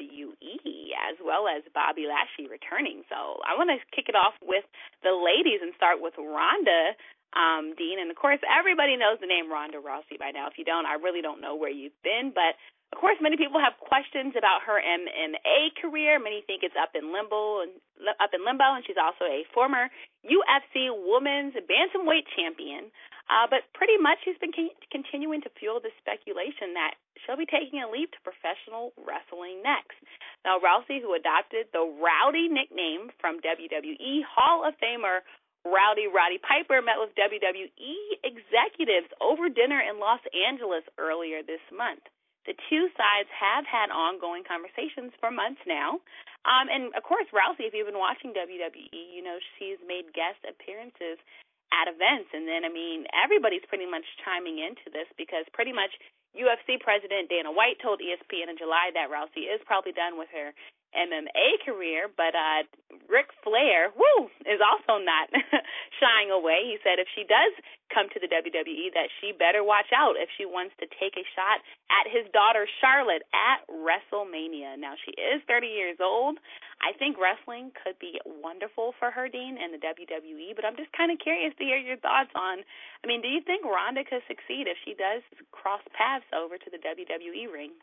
WWE as well as Bobby Lashley returning. So I want to kick it off with the ladies and start with Ronda. Dean, and of course everybody knows the name Ronda Rousey by now. If you don't, I really don't know where you've been, but of course many people have questions about her MMA career. Many think it's up in limbo, and she's also a former UFC women's bantamweight champion. But pretty much she's been continuing to fuel the speculation that she'll be taking a leap to professional wrestling next. Now, Rousey, who adopted the Rowdy nickname from WWE Hall of Famer Roddy Piper, met with WWE executives over dinner in Los Angeles earlier this month. The two sides have had ongoing conversations for months now. And, of course, Rousey, if you've been watching WWE, you know she's made guest appearances at events. And then, everybody's pretty much chiming into this because pretty much UFC President Dana White told ESPN in July that Rousey is probably done with her MMA career, but Ric Flair, is also not shying away. He said if she does come to the WWE that she better watch out if she wants to take a shot at his daughter Charlotte at WrestleMania. Now, she is 30 years old. I think wrestling could be wonderful for her, Dean, in the WWE, but I'm just kind of curious to hear your thoughts on, do you think Ronda could succeed if she does cross paths over to the WWE ring?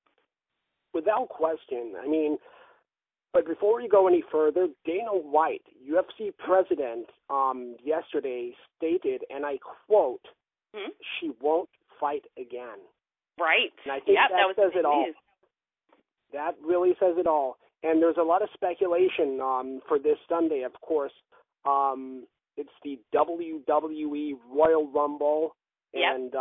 Without question. But before we go any further, Dana White, UFC president, yesterday stated, and I quote, she won't fight again. Right. And I think that says it all. News. That really says it all. And there's a lot of speculation for this Sunday, of course. It's the WWE Royal Rumble. Yep. And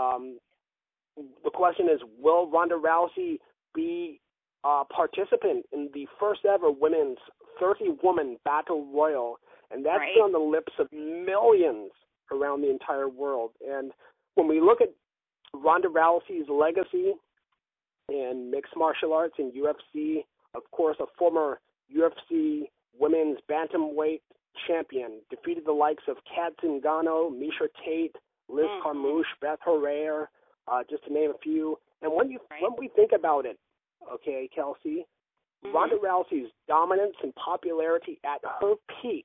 the question is, will Ronda Rousey be participant in the first ever women's 30-woman battle royal, and that's been on the lips of millions around the entire world. And when we look at Ronda Rousey's legacy in mixed martial arts and UFC, of course, a former UFC women's bantamweight champion, defeated the likes of Kat Zingano, Miesha Tate, Liz Carmouche, Beth Herrera, just to name a few. And when we think about it, okay, Kelsey, Ronda Rousey's dominance and popularity at her peak,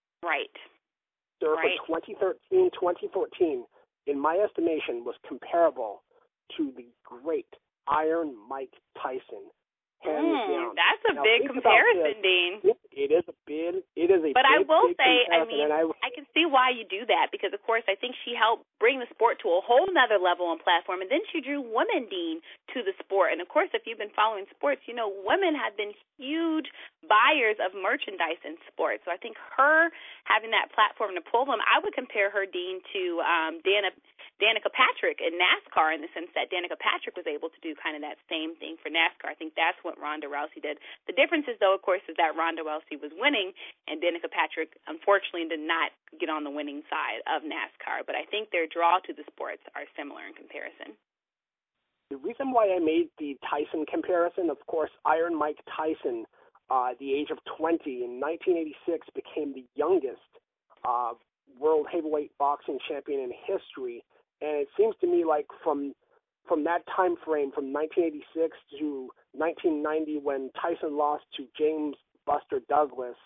for 2013, 2014, in my estimation, was comparable to the great Iron Mike Tyson. Hands down. That's a big comparison, Dean. It is a big. But I will say, I can see why you do that because, of course, I think she helped bring the sport to a whole nother level and platform, and then she drew women, Dean, to the sport. And, of course, if you've been following sports, women have been huge buyers of merchandise in sports. So I think her having that platform to pull them, I would compare her, Dean, to Danica Patrick in NASCAR in the sense that Danica Patrick was able to do kind of that same thing for NASCAR. I think that's what Ronda Rousey did. The difference is, though, of course, is that Ronda Rousey was winning and Danica Patrick, unfortunately, did not get on the winning side of NASCAR. But I think their draw to the sports are similar in comparison. The reason why I made the Tyson comparison, of course, Iron Mike Tyson, at the age of 20 in 1986, became the youngest world heavyweight boxing champion in history. And it seems to me like from that time frame, from 1986 to 1990, when Tyson lost to James Buster Douglas,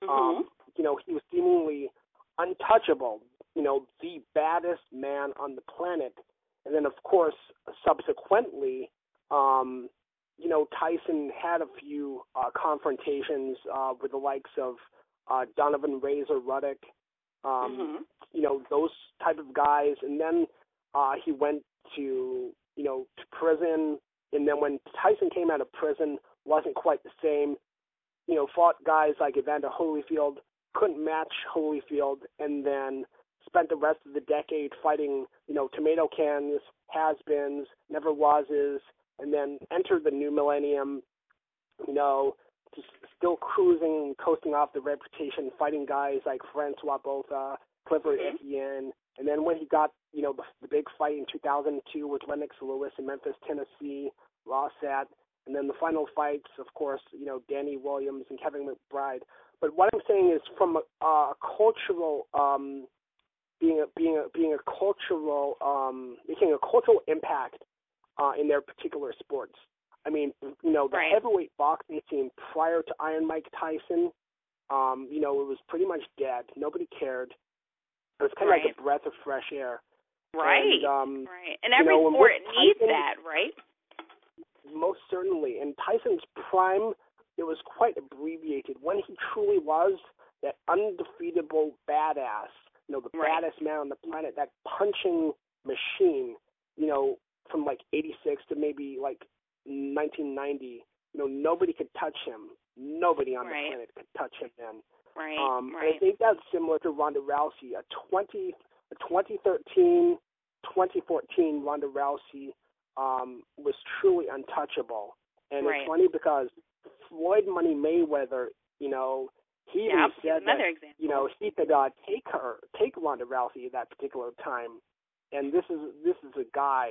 he was seemingly untouchable, the baddest man on the planet. And then, of course, subsequently, Tyson had a few confrontations with the likes of Donovan Razor Ruddock, those type of guys. And then he went to prison. And then when Tyson came out of prison, wasn't quite the same. Fought guys like Evander Holyfield, couldn't match Holyfield, and then spent the rest of the decade fighting, tomato cans, has-beens, never-wases, and then entered the new millennium, just still cruising, coasting off the reputation, fighting guys like Francois Botha, Clifford Etienne, And then when he got, the big fight in 2002 with Lennox Lewis in Memphis, Tennessee, lost that. And then the final fights, of course, Danny Williams and Kevin McBride. But what I'm saying is from a cultural, being a cultural, making a cultural impact in their particular sports. I mean, the heavyweight boxing scene prior to Iron Mike Tyson, it was pretty much dead. Nobody cared. It was kind of like a breath of fresh air. Right. And, right. And every sport needs that, right? Most certainly. In Tyson's prime, it was quite abbreviated. When he truly was that undefeatable badass, the baddest man on the planet, that punching machine, from like 86 to maybe like 1990, nobody could touch him. Nobody on the planet could touch him then. Right. And I think that's similar to Ronda Rousey. A 2013, 2014 Ronda Rousey was truly untouchable. And it's funny because Floyd Money Mayweather, he even said that, he could take Ronda Rousey at that particular time. And this is a guy,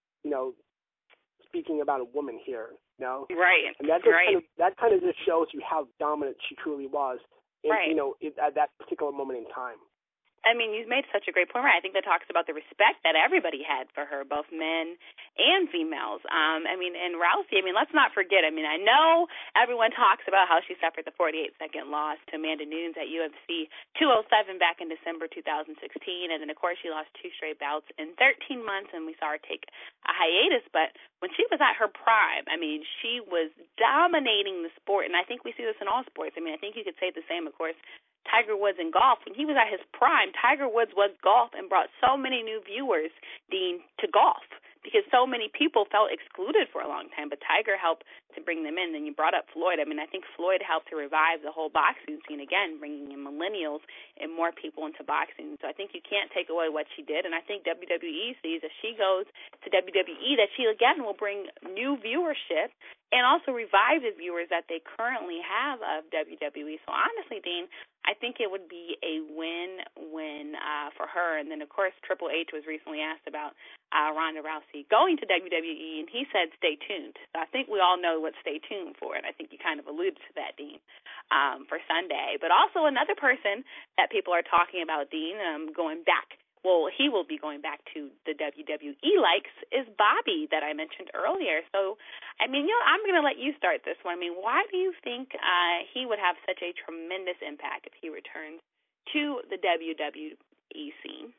speaking about a woman here, Right. And that just that kind of just shows you how dominant she truly was, at that particular moment in time. I mean, you've made such a great point, right? I think that talks about the respect that everybody had for her, both men and females. And Rousey, let's not forget, I know everyone talks about how she suffered the 48-second loss to Amanda Nunes at UFC 207 back in December 2016, and then, of course, she lost 2 straight bouts in 13 months, and we saw her take a hiatus. But when she was at her prime, she was dominating the sport, and I think we see this in all sports. I think you could say the same, of course, Tiger Woods in golf. When he was at his prime, Tiger Woods was golf and brought so many new viewers, Dean, to golf because so many people felt excluded for a long time, but Tiger helped to bring them in. Then you brought up Floyd. I think Floyd helped to revive the whole boxing scene again, bringing in millennials and more people into boxing. So I think you can't take away what she did, and I think WWE sees if she goes to WWE that she, again, will bring new viewership and also revive the viewers that they currently have of WWE. So honestly, Dean, I think it would be a win-win for her. And then, of course, Triple H was recently asked about Ronda Rousey going to WWE, and he said stay tuned. So I think we all know what stay tuned for, and I think you kind of alluded to that, Dean, for Sunday. But also another person that people are talking about, Dean, going back. Well, he will be going back to the WWE likes is Bobby that I mentioned earlier. So, I'm going to let you start this one. Why do you think he would have such a tremendous impact if he returns to the WWE scene?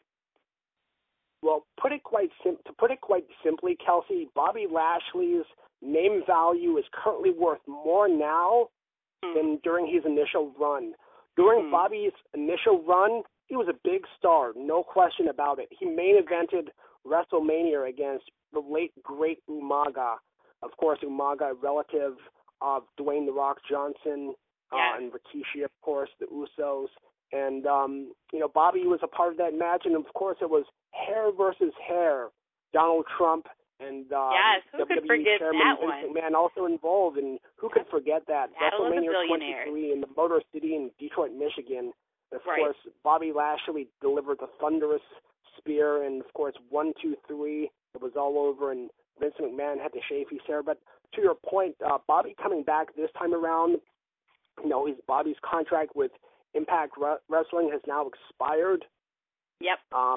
Well, to put it quite simply, Kelsey, Bobby Lashley's name value is currently worth more now than during his initial run. During Bobby's initial run, he was a big star, no question about it. He main evented WrestleMania against the late, great Umaga. Of course, Umaga, a relative of Dwayne "The Rock" Johnson, and Rikishi, of course, the Usos. And, Bobby was a part of that match, and, of course, it was hair versus hair. Donald Trump and who could forget Chairman that Vince one? McMahon also involved, and who could forget that? WrestleMania 23 in the Motor City in Detroit, Michigan. Of course, Bobby Lashley delivered the thunderous spear, and, of course, 1, 2, 3, it was all over, and Vince McMahon had to shave his hair. But to your point, Bobby coming back this time around, Bobby's contract with Impact Wrestling has now expired. Yep.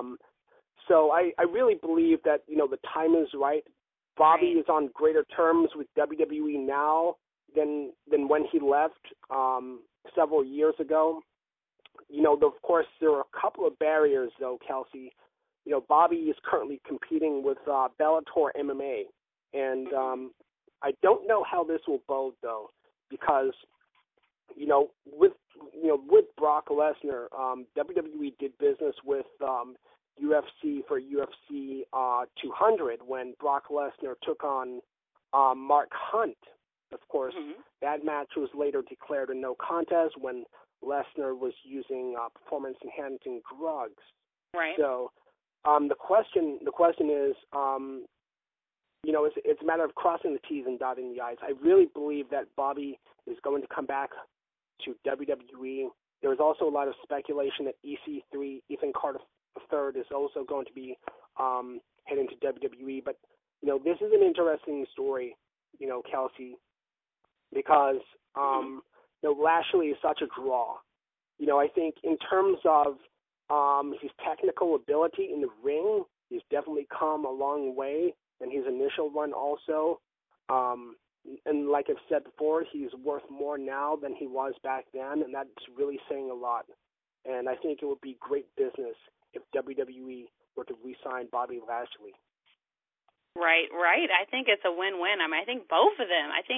So I really believe that, the time is right. Bobby is on greater terms with WWE now than when he left several years ago. Of course, there are a couple of barriers, though, Kelsey. Bobby is currently competing with Bellator MMA, and I don't know how this will bode, though, because with Brock Lesnar, WWE did business with UFC for UFC 200 when Brock Lesnar took on Mark Hunt. Of course, that match was later declared a no contest when Lesnar was using performance-enhancing drugs. Right. So the question is, it's a matter of crossing the T's and dotting the I's. I really believe that Bobby is going to come back to WWE. There's also a lot of speculation that EC3, Ethan Carter III is also going to be heading to WWE. But, this is an interesting story, Kelsey, because, Lashley is such a draw. I think in terms of his technical ability in the ring, he's definitely come a long way in his initial run also. And like I've said before, he's worth more now than he was back then, and that's really saying a lot. And I think it would be great business if WWE were to re-sign Bobby Lashley. Right. I think it's a win-win. I think both of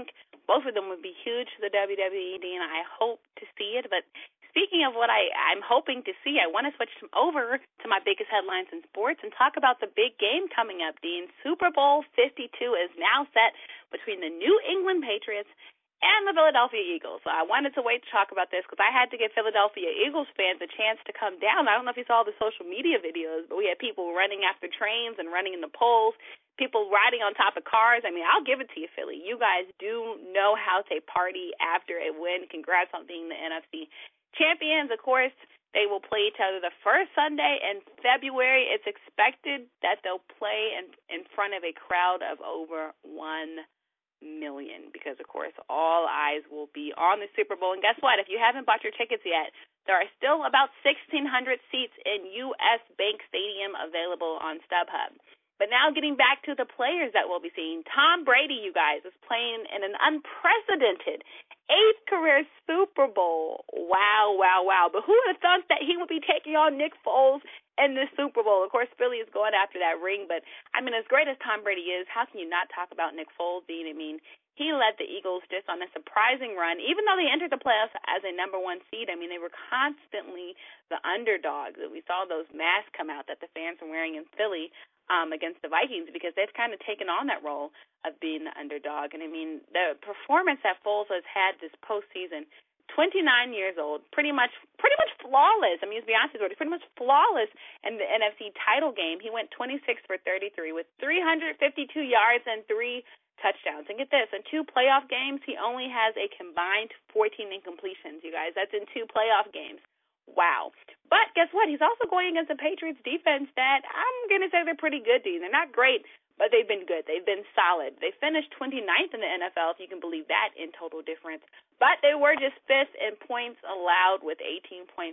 them would be huge for the WWE, Dean. I hope to see it. But speaking of what I'm hoping to see, I want to switch over to my biggest headlines in sports and talk about the big game coming up, Dean. Super Bowl 52 is now set between the New England Patriots and the Philadelphia Eagles. So I wanted to wait to talk about this because I had to give Philadelphia Eagles fans a chance to come down. I don't know if you saw the social media videos, but we had people running after trains and running in the poles, people riding on top of cars. I'll give it to you, Philly. You guys do know how to party after a win. Congrats on being the NFC champions. Of course, they will play each other the first Sunday in February. It's expected that they'll play in front of a crowd of over 1 million because, of course, all eyes will be on the Super Bowl. And guess what? If you haven't bought your tickets yet, there are still about 1,600 seats in U.S. Bank Stadium available on StubHub. But now getting back to the players that we'll be seeing, Tom Brady, you guys, is playing in an unprecedented 8th career Super Bowl. Wow. But who would have thought that he would be taking on Nick Foles in the Super Bowl? Of course, Philly is going after that ring. But, as great as Tom Brady is, how can you not talk about Nick Foles, Dean? He led the Eagles just on a surprising run. Even though they entered the playoffs as a number 1 seed, they were constantly the underdogs. We saw those masks come out that the fans were wearing in Philly against the Vikings because they've kind of taken on that role of being the underdog. And, the performance that Foles has had this postseason, 29 years old, pretty much flawless. To be honest with you, pretty much flawless in the NFC title game. He went 26 for 33 with 352 yards and 3 touchdowns. And get this, in 2 playoff games, he only has a combined 14 incompletions, you guys. That's in 2 playoff games. Wow. But guess what? He's also going against the Patriots defense that I'm going to say they're pretty good, Dean. They're not great, but they've been good. They've been solid. They finished 29th in the NFL, if you can believe that, in total difference. But they were just 5th in points allowed with 18.5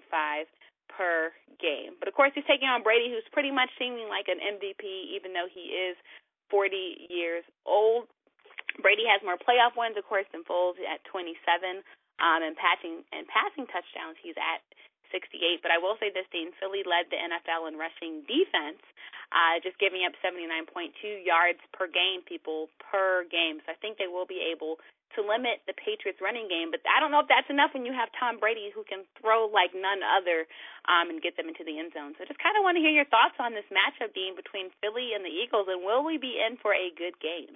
per game. But, of course, he's taking on Brady, who's pretty much seeming like an MVP, even though he is 40 years old. Brady has more playoff wins, of course, than Foles at 27. And passing touchdowns, he's at 68. But I will say this, Dean, Philly led the NFL in rushing defense, just giving up 79.2 yards per game, per game. So I think they will be able to limit the Patriots' running game. But I don't know if that's enough when you have Tom Brady, who can throw like none other and get them into the end zone. So just kind of want to hear your thoughts on this matchup, Dean, between Philly and the Eagles, and will we be in for a good game?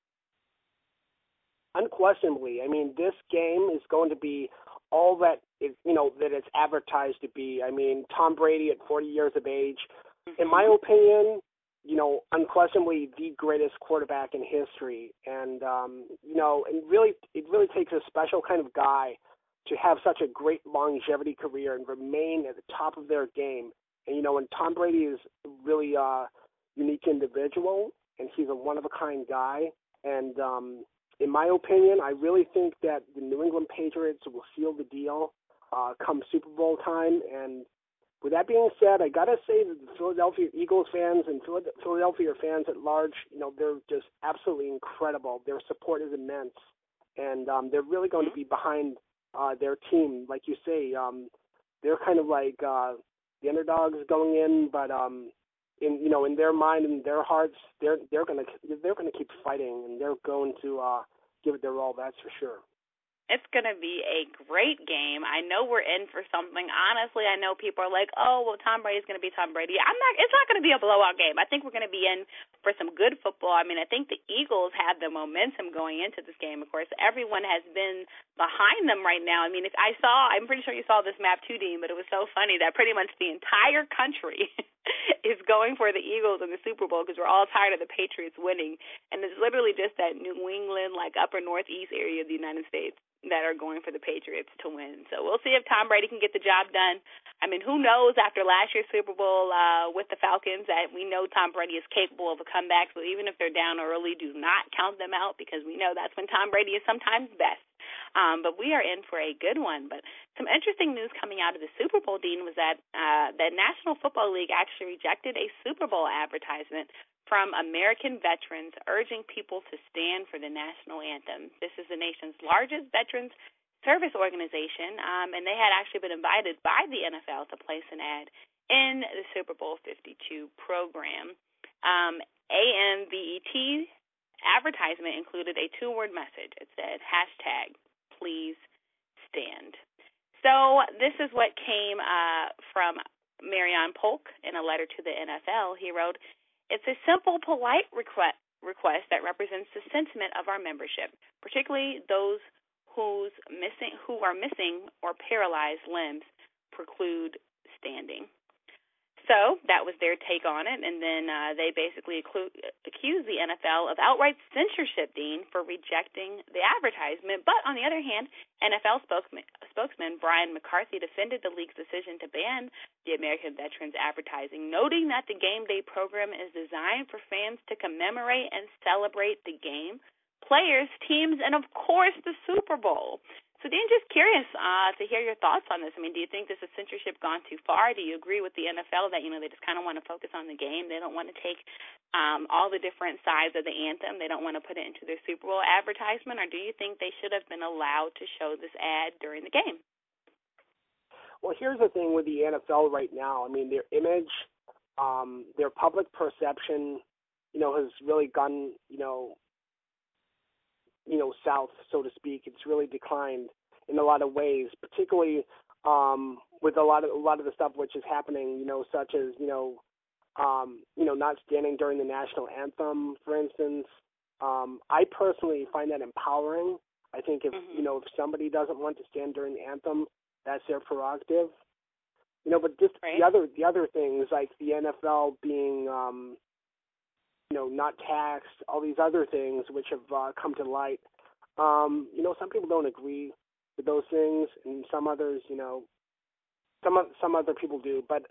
Unquestionably. This game is going to be all that it's advertised to be. Tom Brady at 40 years of age, in my opinion, unquestionably the greatest quarterback in history. And, it really takes a special kind of guy to have such a great longevity career and remain at the top of their game. And, and Tom Brady is really a unique individual, and he's a one-of-a-kind guy. And, in my opinion, I really think that the New England Patriots will seal the deal come Super Bowl time. And with that being said, I got to say that the Philadelphia Eagles fans and Philadelphia fans at large, they're just absolutely incredible. Their support is immense. And they're really going to be behind their team. Like you say, they're kind of like the underdogs going in, but in their mind and their hearts, they're going to keep fighting, and they're going to give it their all. That's for sure. It's going to be a great game. I know we're in for something. Honestly, I know people are like, oh, well, Tom Brady's going to be Tom Brady. It's not going to be a blowout game. I think we're going to be in for some good football. I think the Eagles have the momentum going into this game. Of course, everyone has been behind them right now. I'm pretty sure you saw this map too, Dean, but it was so funny that pretty much the entire country is going for the Eagles in the Super Bowl because we're all tired of the Patriots winning. And it's literally just that New England, like upper northeast area of the United States that are going for the Patriots to win. So we'll see if Tom Brady can get the job done. I mean, who knows after last year's Super Bowl with the Falcons that we know Tom Brady is capable of a comeback. So even if they're down early, do not count them out because we know that's when Tom Brady is sometimes best. But we are in for a good one. But some interesting news coming out of the Super Bowl, Dean, was that the National Football League actually rejected a Super Bowl advertisement from American veterans urging people to stand for the national anthem. This is the nation's largest veterans service organization, and they had actually been invited by the NFL to place an ad in the Super Bowl 52 program. AMVET advertisement included a 2-word message. It said, #please stand. So this is what came from Marion Polk in a letter to the NFL. He wrote, "It's a simple, polite request that represents the sentiment of our membership, particularly those who are missing or paralyzed limbs preclude standing." So that was their take on it, and then they basically accused the NFL of outright censorship, Dean, for rejecting the advertisement. But on the other hand, NFL spokesman Brian McCarthy defended the league's decision to ban the American veterans advertising, noting that the game day program is designed for fans to commemorate and celebrate the game, players, teams, and, of course, the Super Bowl. So, Dean, just curious to hear your thoughts on this. I mean, do you think this is censorship gone too far? Do you agree with the NFL that, they just kind of want to focus on the game? They don't want to take all the different sides of the anthem. They don't want to put it into their Super Bowl advertisement? Or do you think they should have been allowed to show this ad during the game? Well, here's the thing with the NFL right now. I mean, their image, their public perception, has really gone, south, so to speak. It's really declined in a lot of ways, particularly with a lot of the stuff which is happening, such as not standing during the national anthem, for instance. I personally find that empowering. I think if if somebody doesn't want to stand during the anthem, that's their prerogative. But just right. the other things like the NFL being not taxed, all these other things which have come to light. Some people don't agree with those things, and some others, some other people do. But,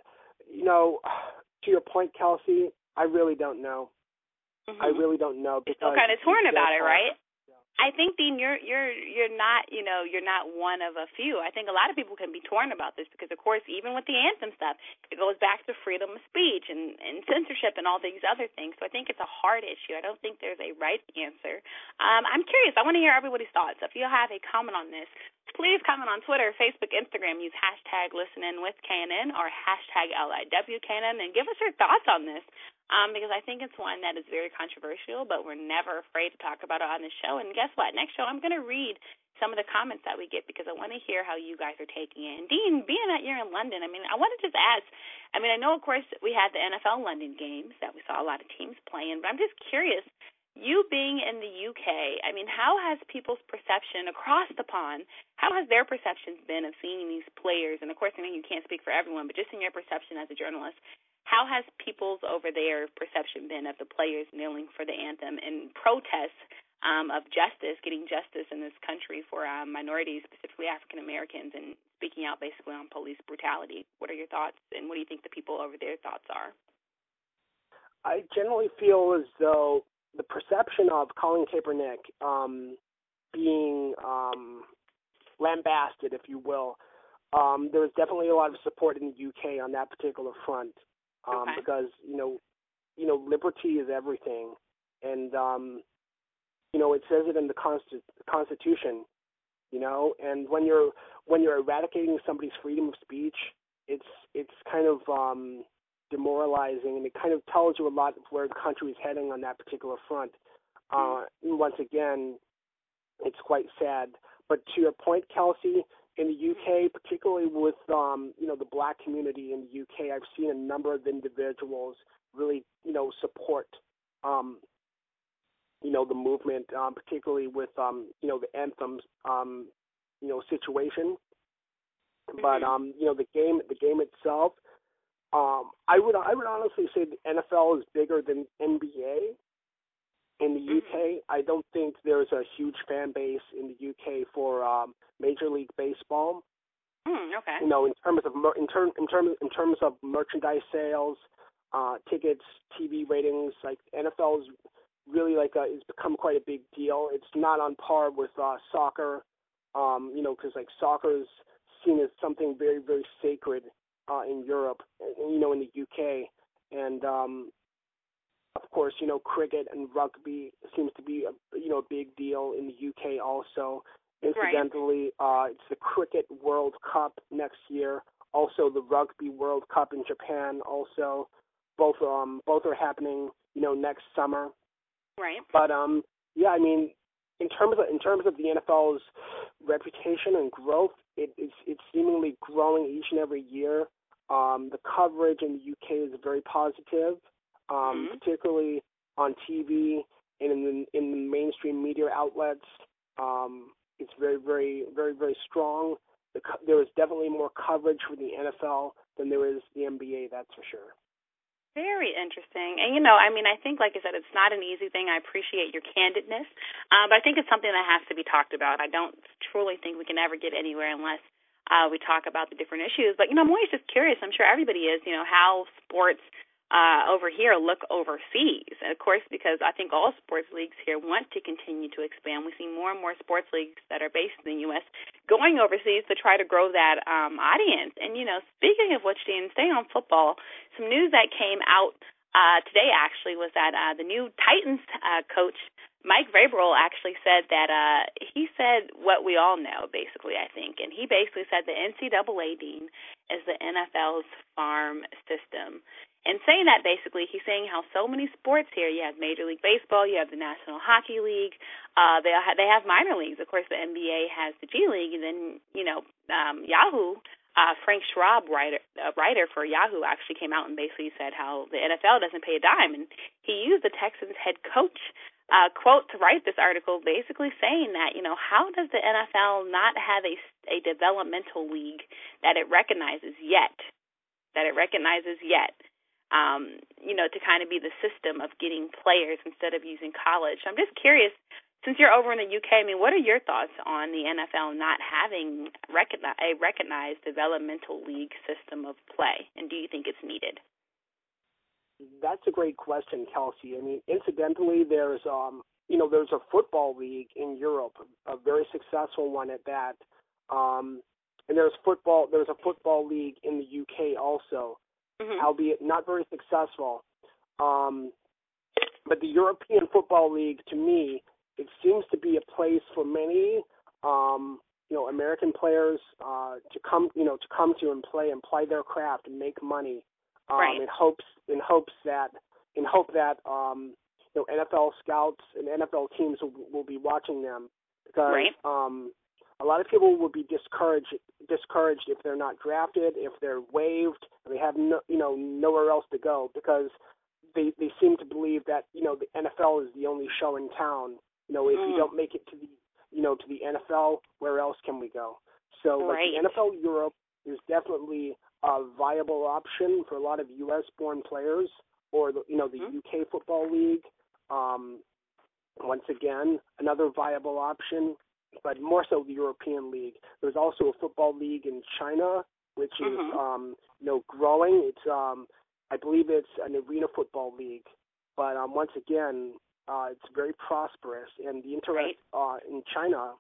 to your point, Kelsey, I really don't know. I really don't know. You're still kind of torn about it, right? I think, Dean, you're not, you're not one of a few. I think a lot of people can be torn about this because, of course, even with the anthem stuff, it goes back to freedom of speech and censorship and all these other things. So I think it's a hard issue. I don't think there's a right answer. I'm curious. I want to hear everybody's thoughts. If you have a comment on this, please comment on Twitter, Facebook, Instagram. Use #ListenInWithKNN or #LIWKNN and give us your thoughts on this. Because I think it's one that is very controversial, but we're never afraid to talk about it on the show. And guess what? Next show, I'm going to read some of the comments that we get because I want to hear how you guys are taking it. And, Dean, being that you're in London, I want to just ask, I know, of course, we had the NFL London games that we saw a lot of teams playing, but I'm just curious, you being in the UK, how has people's perception across the pond, how has their perceptions been of seeing these players? And, of course, you can't speak for everyone, but just in your perception as a journalist, how has people's over there perception been of the players kneeling for the anthem in protest of justice, getting justice in this country for minorities, specifically African Americans, and speaking out basically on police brutality? What are your thoughts, and what do you think the people over there thoughts are? I generally feel as though the perception of Colin Kaepernick being lambasted, if you will, there was definitely a lot of support in the UK on that particular front. Because liberty is everything, and it says it in the Constitution, and when you're eradicating somebody's freedom of speech, it's kind of demoralizing, and it kind of tells you a lot of where the country is heading on that particular front. Once again, it's quite sad. But to your point, Kelsey, in the UK, particularly with the black community in the UK, I've seen a number of individuals really support the movement, particularly with the anthems situation. But the game itself, I would honestly say the NFL is bigger than NBA in the UK. I don't think there's a huge fan base in the UK for Major League Baseball. Okay. You know, in terms of merchandise sales, tickets, TV ratings, like NFL is really it's become quite a big deal. It's not on par with soccer, you know, because like soccer is seen as something very, very sacred in Europe, you know, in the UK, and of course, you know, cricket and rugby seems to be a big deal in the UK also. Incidentally, it's the Cricket World Cup next year. Also, the Rugby World Cup in Japan. Also, both are happening, you know, next summer. Right. But yeah, I mean, in terms of the NFL's reputation and growth, it's seemingly growing each and every year. The coverage in the UK is very positive, particularly on TV and in the mainstream media outlets. It's very, very, very, very strong. There is definitely more coverage for the NFL than there is the NBA, that's for sure. Very interesting. And, you know, I mean, I think, like I said, it's not an easy thing. I appreciate your candidness. But I think it's something that has to be talked about. I don't truly think we can ever get anywhere unless we talk about the different issues. But, you know, I'm always just curious. I'm sure everybody is, you know, how sports over here look overseas. And, of course, because I think all sports leagues here want to continue to expand. We see more and more sports leagues that are based in the U.S. going overseas to try to grow that audience. And, you know, speaking of which, Dean, staying on football, some news that came out today, actually, was that the new Titans coach, Mike Vrabel, actually said that he said what we all know, basically, I think. And he basically said the NCAA, Dean, is the NFL's farm system. And saying that, basically, he's saying how so many sports here, you have Major League Baseball, you have the National Hockey League, they have minor leagues. Of course, the NBA has the G League, and then, you know, Yahoo, Frank Schwab, writer for Yahoo, actually came out and basically said how the NFL doesn't pay a dime. And he used the Texans head coach quote to write this article, basically saying that, you know, how does the NFL not have a developmental league that it recognizes yet? You know, to kind of be the system of getting players instead of using college. So I'm just curious, since you're over in the UK, I mean, what are your thoughts on the NFL not having a recognized developmental league system of play, and do you think it's needed? That's a great question, Kelsey. I mean, incidentally, there's there's a football league in Europe, a very successful one at that, and there's a football league in the UK also. Albeit not very successful. But the European Football League, to me, it seems to be a place for many, American players to come to and play and ply their craft and make money. In hope that NFL scouts and NFL teams will be watching them, because a lot of people would be discouraged if they're not drafted, if they're waived, and they have nowhere else to go, because they seem to believe that the NFL is the only show in town. If you don't make it to the NFL, where else can we go? So the NFL Europe is definitely a viable option for a lot of U.S. born players, or the UK Football League. Once again, another viable option, but more so the European League. There's also a football league in China, which is growing. It's I believe it's an arena football league, but once again, it's very prosperous, and the interest in China,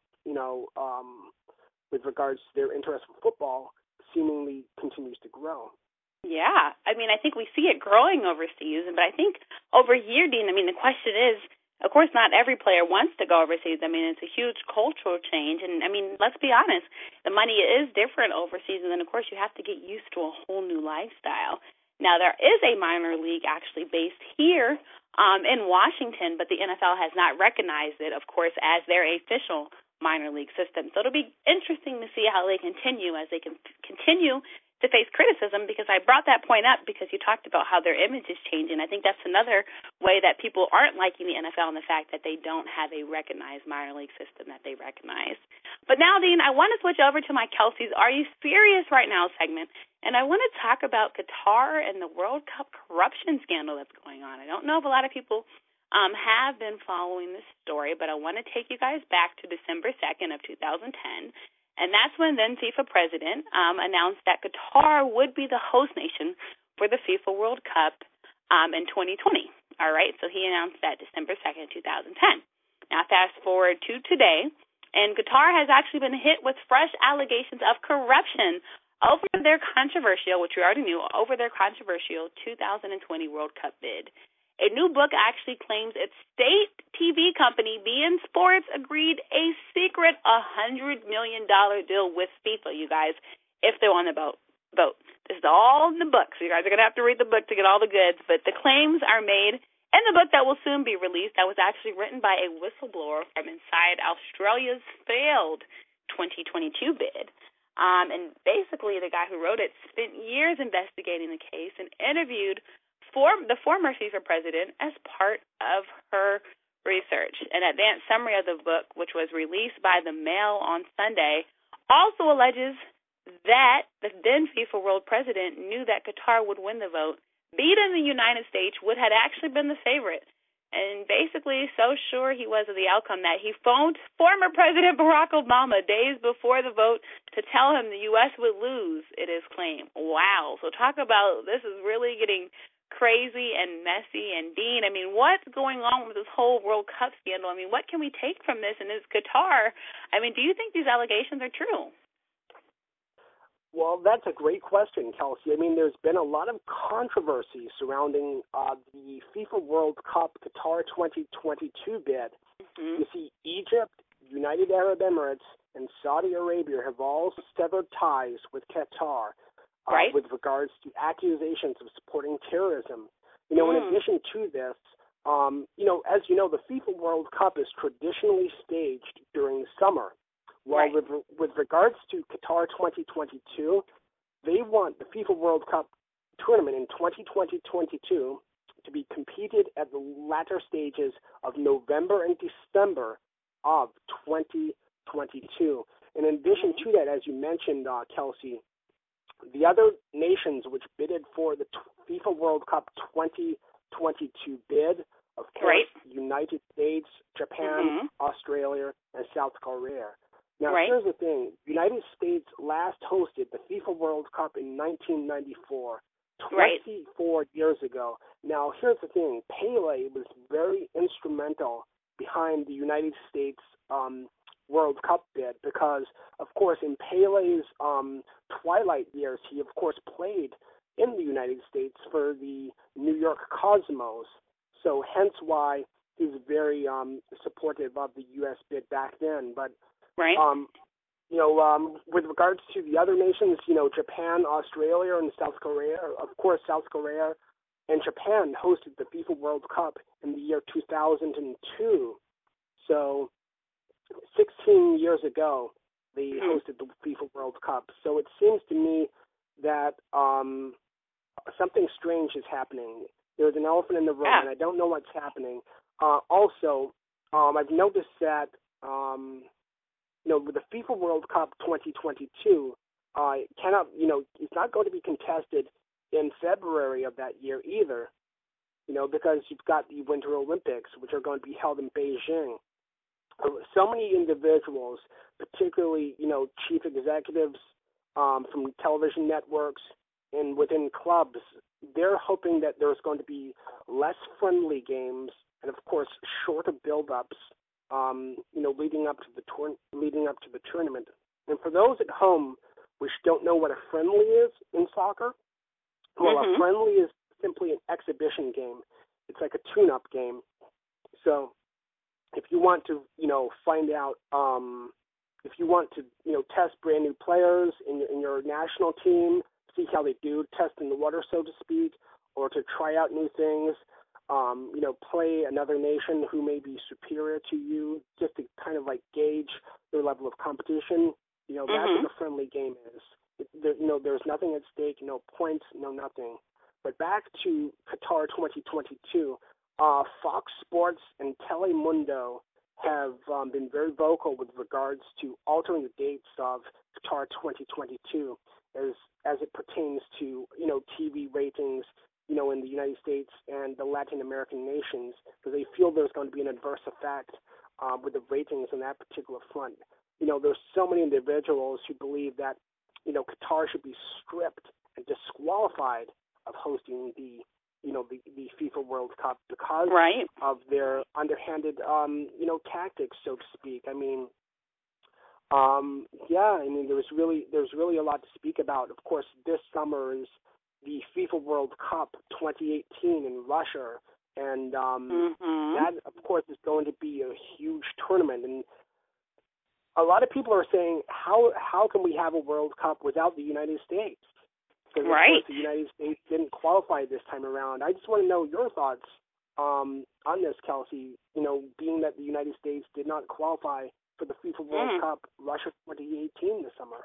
with regards to their interest in football, seemingly continues to grow. Yeah, I mean, I think we see it growing overseas, but I think over here, Dean, I mean, the question is, of course, not every player wants to go overseas. I mean, it's a huge cultural change. And, I mean, let's be honest, the money is different overseas. And then, of course, you have to get used to a whole new lifestyle. Now, there is a minor league actually based here in Washington, but the NFL has not recognized it, of course, as their official minor league system. So it'll be interesting to see how they continue, as they can continue to face criticism, because I brought that point up because you talked about how their image is changing. I think that's another way that people aren't liking the NFL, and the fact that they don't have a recognized minor league system that they recognize. But now, Dean, I want to switch over to my Kelsey's Are You Serious Right Now segment, and I want to talk about Qatar and the World Cup corruption scandal that's going on. I don't know if a lot of people have been following this story, but I want to take you guys back to December 2nd of 2010. And that's when then FIFA president announced that Qatar would be the host nation for the FIFA World Cup in 2020. All right, so he announced that December 2nd, 2010. Now, fast forward to today, and Qatar has actually been hit with fresh allegations of corruption over their controversial, which we already knew, over their controversial 2020 World Cup bid. A new book actually claims its state TV company, beIN Sports, agreed a secret $100 million deal with FIFA, you guys, if they want to vote. This is all in the book, so you guys are going to have to read the book to get all the goods. But the claims are made in the book that will soon be released, that was actually written by a whistleblower from inside Australia's failed 2022 bid. And basically, the guy who wrote it spent years investigating the case and interviewed the former FIFA president as part of her research. An advanced summary of the book, which was released by the Mail on Sunday, also alleges that the then FIFA world president knew that Qatar would win the vote, beating the United States, would had actually been the favorite. And basically so sure he was of the outcome that he phoned former President Barack Obama days before the vote to tell him the U.S. would lose, it is claimed. Wow. So talk about, this is really getting crazy and messy. And Dean, I mean, what's going on with this whole World Cup scandal? I mean, what can we take from this? And is Qatar, I mean, do you think these allegations are true? Well, that's a great question, Kelsey. I mean, there's been a lot of controversy surrounding the FIFA World Cup Qatar 2022 bid. Mm-hmm. You see, Egypt, United Arab Emirates, and Saudi Arabia have all severed ties with Qatar right. with regards to accusations of supporting terrorism. You know, in addition to this, you know, as you know, the FIFA World Cup is traditionally staged during summer. Well, right. with regards to Qatar 2022, they want the FIFA World Cup tournament in 2022 to be competed at the latter stages of November and December of 2022. And in addition to that, as you mentioned, Kelsey, the other nations which bidded for the FIFA World Cup 2022 bid, of course, right. United States, Japan, Australia, and South Korea. Now, right. here's the thing. United States last hosted the FIFA World Cup in 1994, 24 years ago. Now, here's the thing. Pele was very instrumental behind the United States World Cup bid because, of course, in Pele's twilight years, he, of course, played in the United States for the New York Cosmos. So hence why he was very supportive of the U.S. bid back then. But right. You know, with regards to the other nations, you know, Japan, Australia, and South Korea, of course, South Korea and Japan hosted the FIFA World Cup in the year 2002. So 16 years ago, they hosted the FIFA World Cup. So it seems to me that something strange is happening. There's an elephant in the room, and I don't know what's happening. Also, I've noticed that you know, with the FIFA World Cup 2022, cannot, you know, it's not going to be contested in February of that year either, you know, because you've got the Winter Olympics, which are going to be held in Beijing. So many individuals, particularly, you know, chief executives from television networks and within clubs, they're hoping that there's going to be less friendly games and, of course, shorter build-ups. You know, leading up to the tournament. And for those at home which don't know what a friendly is in soccer, well, a friendly is simply an exhibition game. It's like a tune-up game. So, if you want to, you know, find out, if you want to, you know, test brand new players in your national team, see how they do, test in the water, so to speak, or to try out new things. You know, play another nation who may be superior to you, just to kind of like gauge their level of competition. You know, that's what a friendly game is. You know, there's nothing nothing at stake, no points, no nothing. But back to Qatar 2022, Fox Sports and Telemundo have been very vocal with regards to altering the dates of Qatar 2022 as it pertains to, TV ratings, in the United States and the Latin American nations, because they feel there's going to be an adverse effect with the ratings on that particular front. There's so many individuals who believe that, Qatar should be stripped and disqualified of hosting the FIFA World Cup because of their underhanded, tactics, so to speak. There's really a lot to speak about. Of course, this summer is the FIFA World Cup 2018 in Russia, and that, of course, is going to be a huge tournament. And a lot of people are saying, how can we have a World Cup without the United States? Because, of course, the United States didn't qualify this time around. I just want to know your thoughts on this, Kelsey, being that the United States did not qualify for the FIFA World Cup Russia 2018 this summer.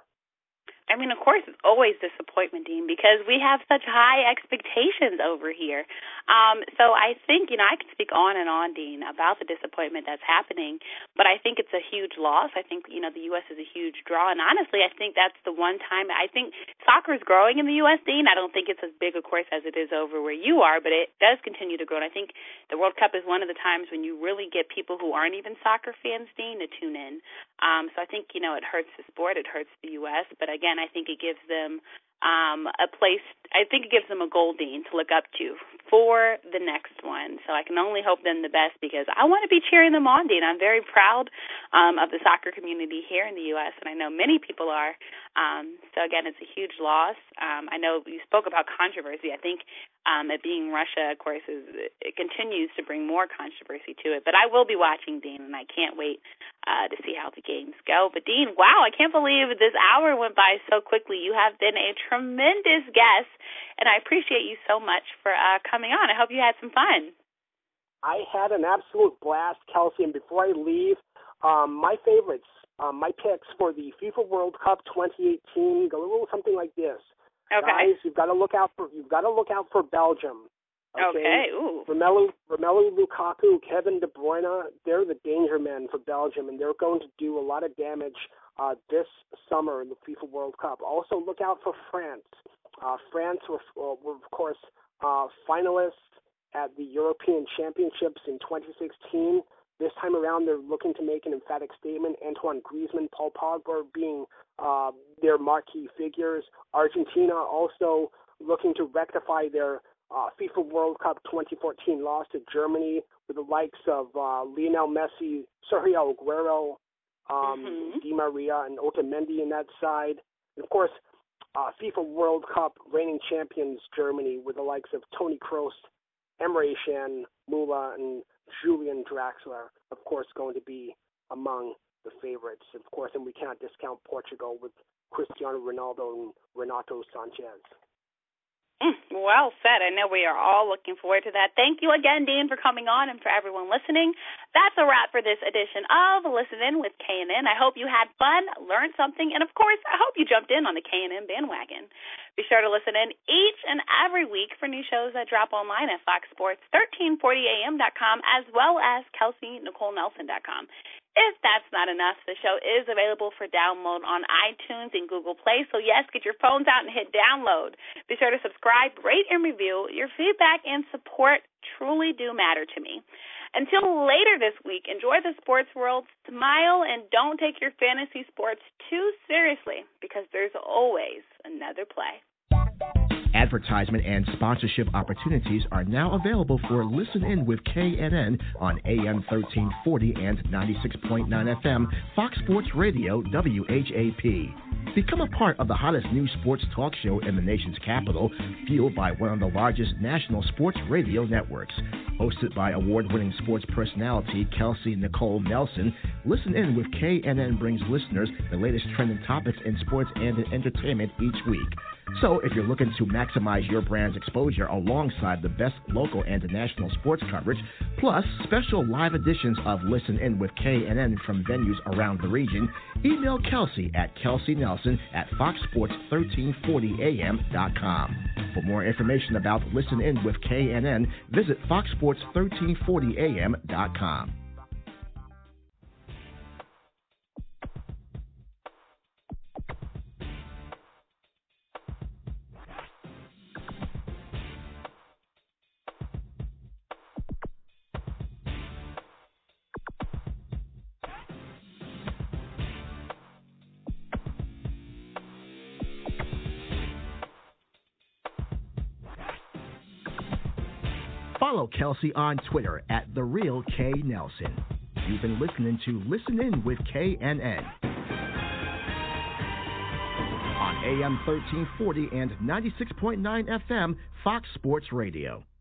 Of course, it's always disappointment, Dean, because we have such high expectations over here. So I think, I could speak on and on, Dean, about the disappointment that's happening, but I think it's a huge loss. I think, the U.S. is a huge draw, and honestly, I think that's the one time. I think soccer is growing in the U.S., Dean. I don't think it's as big, of course, as it is over where you are, but it does continue to grow, and I think the World Cup is one of the times when you really get people who aren't even soccer fans, Dean, to tune in. So I think, it hurts the sport, it hurts the U.S., but again, I think it gives them a place. I think it gives them a goal, Dean, to look up to for the next one. So I can only hope them the best because I want to be cheering them on, Dean. I'm very proud of the soccer community here in the U.S., and I know many people are. So, again, it's a huge loss. I know you spoke about controversy. I think it being Russia, of course, it continues to bring more controversy to it. But I will be watching, Dean, and I can't wait to see how the games go. But, Dean, wow, I can't believe this hour went by so quickly. You have been a tremendous guest, and I appreciate you so much for coming on. I hope you had some fun. I had an absolute blast, Kelsey, and before I leave, my favorites, my picks for the FIFA World Cup 2018 go a little something like this. Okay. Guys, you've got to look out for Belgium. Okay. Ooh. Romelu Lukaku, Kevin De Bruyne, they're the danger men for Belgium, and they're going to do a lot of damage this summer in the FIFA World Cup. Also, look out for France. France were of course, finalists at the European Championships in 2016. This time around, they're looking to make an emphatic statement. Antoine Griezmann, Paul Pogba being their marquee figures. Argentina also looking to rectify their FIFA World Cup 2014 loss to Germany with the likes of Lionel Messi, Sergio Aguero, Di Maria, and Otamendi in that side. And of course, FIFA World Cup reigning champions Germany with the likes of Toni Kroos, Emre Can, Müller, and Julian Draxler, of course, going to be among the favorites. Of course, and we cannot discount Portugal with Cristiano Ronaldo and Renato Sanchez. Well said. I know we are all looking forward to that. Thank you again, Dean, for coming on, and for everyone listening. That's a wrap for this edition of Listen In with KNN. I hope you had fun, learned something, and, of course, I hope you jumped in on the KNN bandwagon. Be sure to listen in each and every week for new shows that drop online at foxsports1340am.com as well as KelseyNicoleNelson.com. If that's not enough, the show is available for download on iTunes and Google Play. So, yes, get your phones out and hit download. Be sure to subscribe, rate, and review. Your feedback and support truly do matter to me. Until later this week, enjoy the sports world, smile, and don't take your fantasy sports too seriously because there's always another play. Advertisement and sponsorship opportunities are now available for Listen In with KNN on AM 1340 and 96.9 FM, Fox Sports Radio, WHAP. Become a part of the hottest new sports talk show in the nation's capital, fueled by one of the largest national sports radio networks. Hosted by award-winning sports personality Kelsey Nicole Nelson, Listen In with KNN brings listeners the latest trending topics in sports and entertainment each week. So if you're looking to maximize your brand's exposure alongside the best local and national sports coverage, plus special live editions of Listen In with KNN from venues around the region, email Kelsey at KelseyNelson@foxsports1340am.com. For more information about Listen In with KNN, visit foxsports1340am.com. Follow Kelsey on Twitter at @TheRealKNelson. You've been listening to Listen In with KNN on AM 1340 and 96.9 FM Fox Sports Radio.